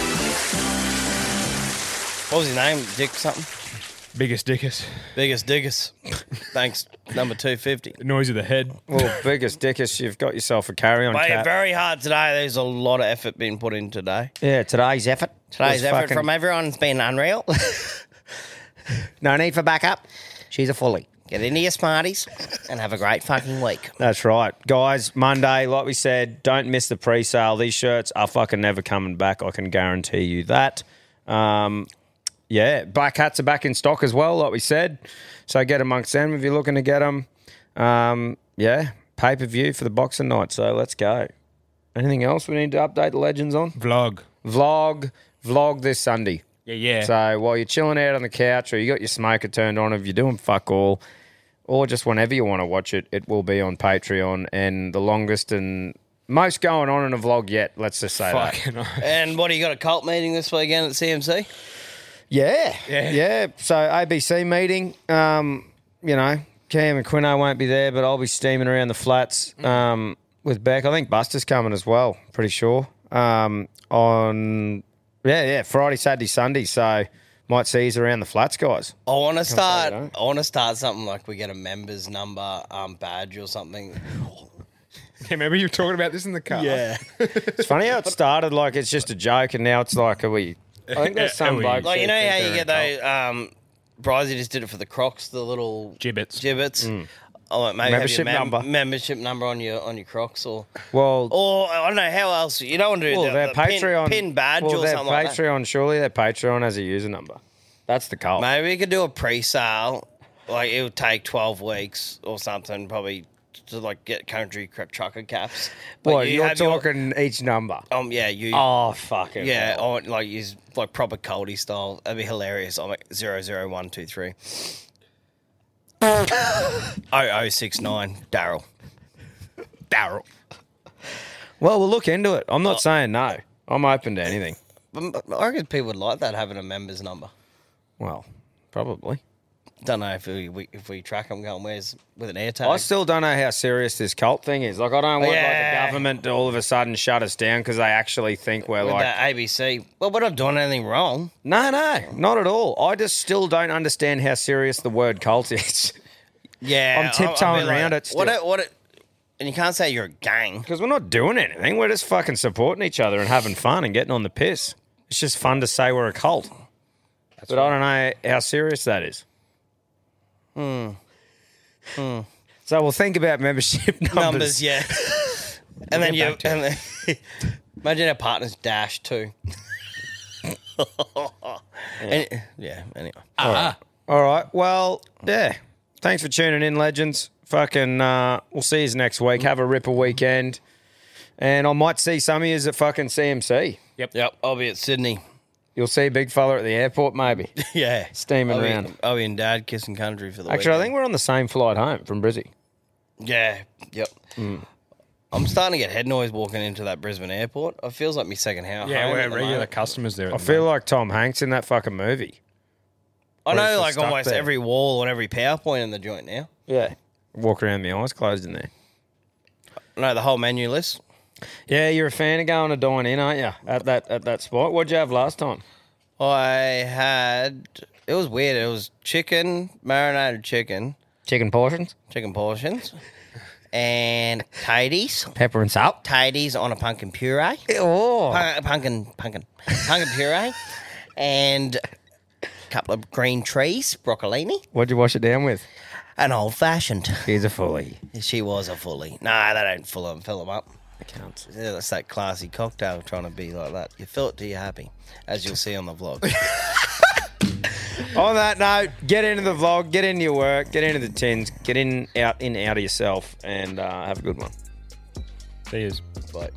Speaker 1: What was his name? Dick something?
Speaker 4: Biggest dickus.
Speaker 1: Biggest Dickus. Thanks, number two fifty.
Speaker 4: Noise of the head.
Speaker 2: Well, biggest dickus, you've got yourself a carry-on
Speaker 1: Mate,
Speaker 2: cat.
Speaker 1: very hard today. There's a lot of effort being put in today.
Speaker 2: Yeah, today's effort.
Speaker 1: Today's
Speaker 2: was
Speaker 1: effort
Speaker 2: fucking-
Speaker 1: from everyone's been unreal.
Speaker 2: No need for backup. She's a fully.
Speaker 1: Get into your Smarties and have a great fucking week.
Speaker 2: That's right. Guys, Monday, like we said, don't miss the pre-sale. These shirts are fucking never coming back. I can guarantee you that. Um, yeah, Black Hats are back in stock as well, like we said. So get amongst them if you're looking to get them. Um, yeah, pay-per-view for the Boxing Night. So let's go. Anything else we need to update the legends on?
Speaker 4: Vlog.
Speaker 2: Vlog. Vlog this Sunday.
Speaker 4: Yeah, yeah.
Speaker 2: So while you're chilling out on the couch or you got your smoker turned on, if you're doing fuck all, or just whenever you want to watch it, it will be on Patreon. And the longest and most going on in a vlog yet, let's just say
Speaker 4: Fucking
Speaker 2: that.
Speaker 1: And what, do you got a cult meeting this weekend at C M C?
Speaker 2: Yeah.
Speaker 4: Yeah.
Speaker 2: Yeah. So A B C meeting, um, you know, Cam and Quino won't be there, but I'll be steaming around the flats um, with Beck. I think Buster's coming as well, pretty sure. Um, on, yeah, yeah, Friday, Saturday, Sunday. So might see you around the flats, guys.
Speaker 1: I want to
Speaker 2: Can't say
Speaker 1: start.
Speaker 2: you don't.
Speaker 1: I want to start something like we get a members number um, badge or something.
Speaker 4: Yeah, remember you were talking about this in the car?
Speaker 1: Yeah.
Speaker 2: It's funny how it started like it's just a joke, and now it's like, are we? I think there's some
Speaker 4: Are we-
Speaker 2: blokes
Speaker 1: Like, you
Speaker 2: who
Speaker 1: know
Speaker 2: think
Speaker 1: how you
Speaker 2: they're
Speaker 1: get
Speaker 2: a
Speaker 1: those. Um, Brizzy just did it for the Crocs, the little
Speaker 4: Gibbets.
Speaker 1: gibbets.
Speaker 2: Mm.
Speaker 1: Oh, like maybe
Speaker 2: Membership
Speaker 1: have your mem-
Speaker 2: number.
Speaker 1: membership number on your on your Crocs, or
Speaker 2: Well,
Speaker 1: or I don't know how else you don't want to do
Speaker 2: well,
Speaker 1: the,
Speaker 2: their
Speaker 1: the pin-
Speaker 2: Patreon
Speaker 1: pin, badge
Speaker 2: well,
Speaker 1: or
Speaker 2: their
Speaker 1: something like that.
Speaker 2: Patreon, surely their Patreon has a user number. That's the cult.
Speaker 1: Maybe we could do a pre-sale. Like it would take twelve weeks or something, probably to like get country crap trucker caps. But
Speaker 2: What,
Speaker 1: you
Speaker 2: you're
Speaker 1: have your-
Speaker 2: talking each number?
Speaker 1: Um, yeah, you.
Speaker 2: Oh, fucking
Speaker 1: Yeah,
Speaker 2: hell.
Speaker 1: I like use like proper Coldy style. That'd be hilarious. I'm like zero zero one two three. Oh oh six nine Daryl. Daryl.
Speaker 2: Well, we'll look into it. I'm not
Speaker 1: Oh.
Speaker 2: saying no. I'm open to anything.
Speaker 1: But I reckon people would like that having a member's number.
Speaker 2: Well, probably.
Speaker 1: Don't know if we, we if we track them going where's with an air tag.
Speaker 2: I still don't know how serious this cult thing is. Like, I don't want like
Speaker 1: Yeah.
Speaker 2: the government to all of a sudden shut us down because they actually think we're
Speaker 1: with
Speaker 2: like.
Speaker 1: that A B C. Well, we're not doing anything wrong.
Speaker 2: No, no, not at all. I just still don't understand how serious the word cult is.
Speaker 1: Yeah,
Speaker 2: I'm tiptoeing
Speaker 1: I'll be
Speaker 2: around
Speaker 1: like,
Speaker 2: it still.
Speaker 1: What? It, what? It, and you can't say you're a gang.
Speaker 2: Because we're not doing anything. We're just fucking supporting each other and having fun and getting on the piss. It's just fun to say we're a cult. but I don't know how serious that is.
Speaker 1: Hmm. Hmm.
Speaker 2: So we'll think about membership numbers.
Speaker 1: Numbers, yeah. and then
Speaker 2: get
Speaker 1: you
Speaker 2: back to
Speaker 1: and then, imagine our partners dash too. And- yeah. Anyway.
Speaker 2: All right. All right. Well, yeah. Thanks for tuning in, legends. Fucking, uh, we'll see you next week. Have a ripper weekend. And I might see some of you at fucking C M C.
Speaker 1: Yep. Yep. I'll be at Sydney.
Speaker 2: You'll see big fella at the airport, maybe.
Speaker 1: Yeah.
Speaker 2: Steaming
Speaker 1: I'll be-
Speaker 2: around.
Speaker 1: I'll be in dad kissing country for the
Speaker 2: Actually, I
Speaker 1: weekend.
Speaker 2: think we're on the same flight home from Brizzy.
Speaker 1: Yeah. Yep.
Speaker 2: Mm.
Speaker 1: I'm starting to get head noise walking into that Brisbane airport. It feels like my second house.
Speaker 4: Yeah,
Speaker 1: home
Speaker 4: we're
Speaker 1: at the
Speaker 4: regular
Speaker 1: moment.
Speaker 4: customers there. At
Speaker 2: I
Speaker 4: the
Speaker 2: feel like Tom Hanks in that fucking movie.
Speaker 1: I
Speaker 2: We're
Speaker 1: know,
Speaker 2: just
Speaker 1: like
Speaker 2: stuck
Speaker 1: almost
Speaker 2: there.
Speaker 1: every wall and every PowerPoint in the joint now.
Speaker 2: Yeah. Walk around with my eyes closed in there.
Speaker 1: No, the whole menu list.
Speaker 2: Yeah, you're a fan of going to dine in, aren't you? At that at that spot. What'd you have last time?
Speaker 1: I had. It was weird. It was chicken, marinated chicken,
Speaker 2: Chicken portions,
Speaker 1: chicken portions, and taties,
Speaker 2: pepper and salt.
Speaker 1: taties on a pumpkin puree.
Speaker 2: Oh,
Speaker 1: Pu- pumpkin, pumpkin, pumpkin puree, and a couple of green trees, broccolini,
Speaker 2: what'd you wash it down with?
Speaker 1: an old fashioned.
Speaker 2: Here's a fully.
Speaker 1: She was a fully. No, they don't fill them, fill them up.
Speaker 2: Accounts.
Speaker 1: Yeah, that's that classy cocktail trying to be like that. You fill it till you're happy, as you'll see on the vlog.
Speaker 2: On that note, get into the vlog, get into your work, get into the tins, get in, out, in, out of yourself, and uh, have a good one.
Speaker 4: See yous.
Speaker 1: Bye.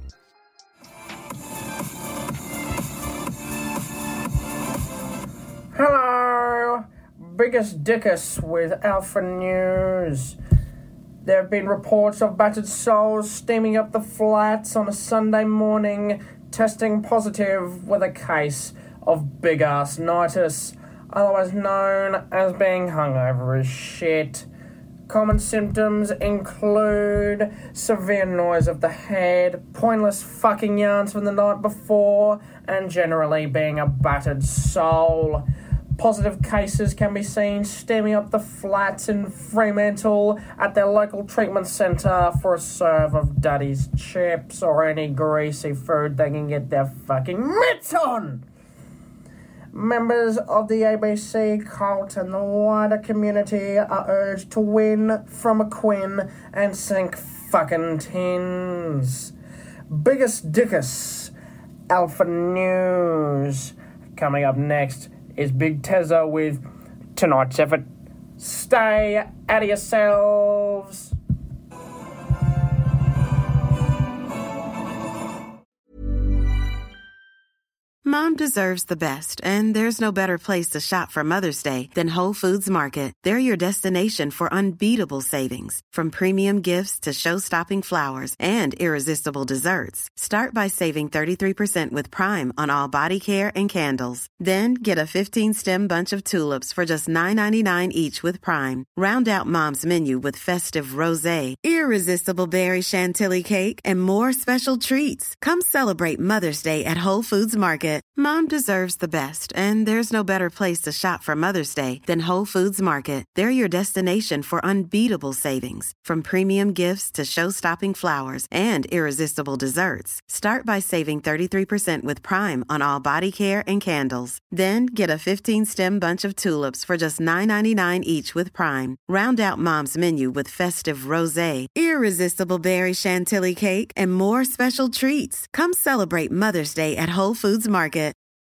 Speaker 12: Hello! Biggest Dickus with Alpha News. There have been reports of battered souls steaming up the flats on a Sunday morning, testing positive with a case of big ass nitis, otherwise known as being hungover as shit. Common symptoms include severe noise of the head, pointless fucking yarns from the night before, and generally being a battered soul. Positive cases can be seen steaming up the flats in Fremantle at their local treatment centre for a serve of Daddy's chips or any greasy food they can get their fucking mitts on. Members of the A B C cult and the wider community are urged to win from a Quinn and sink fucking tins. Biggest Dickus, Alpha News. Coming up next is Big Tezza with tonight's effort. Stay out of yourselves.
Speaker 16: Mom deserves the best, and there's no better place to shop for Mother's Day than Whole Foods Market. They're your destination for unbeatable savings, from premium gifts to show-stopping flowers and irresistible desserts. Start by saving thirty-three percent with Prime on all body care and candles. Then get a fifteen-stem bunch of tulips for just nine ninety-nine each with Prime. Round out Mom's menu with festive rosé, irresistible berry chantilly cake, and more special treats. Come celebrate Mother's Day at Whole Foods Market. Mom deserves the best, and there's no better place to shop for Mother's Day than Whole Foods Market. They're your destination for unbeatable savings, from premium gifts to show-stopping flowers and irresistible desserts. Start by saving thirty-three percent with Prime on all body care and candles. Then get a fifteen-stem bunch of tulips for just nine ninety-nine each with Prime. Round out Mom's menu with festive rosé, irresistible berry chantilly cake, and more special treats. Come celebrate Mother's Day at Whole Foods Market.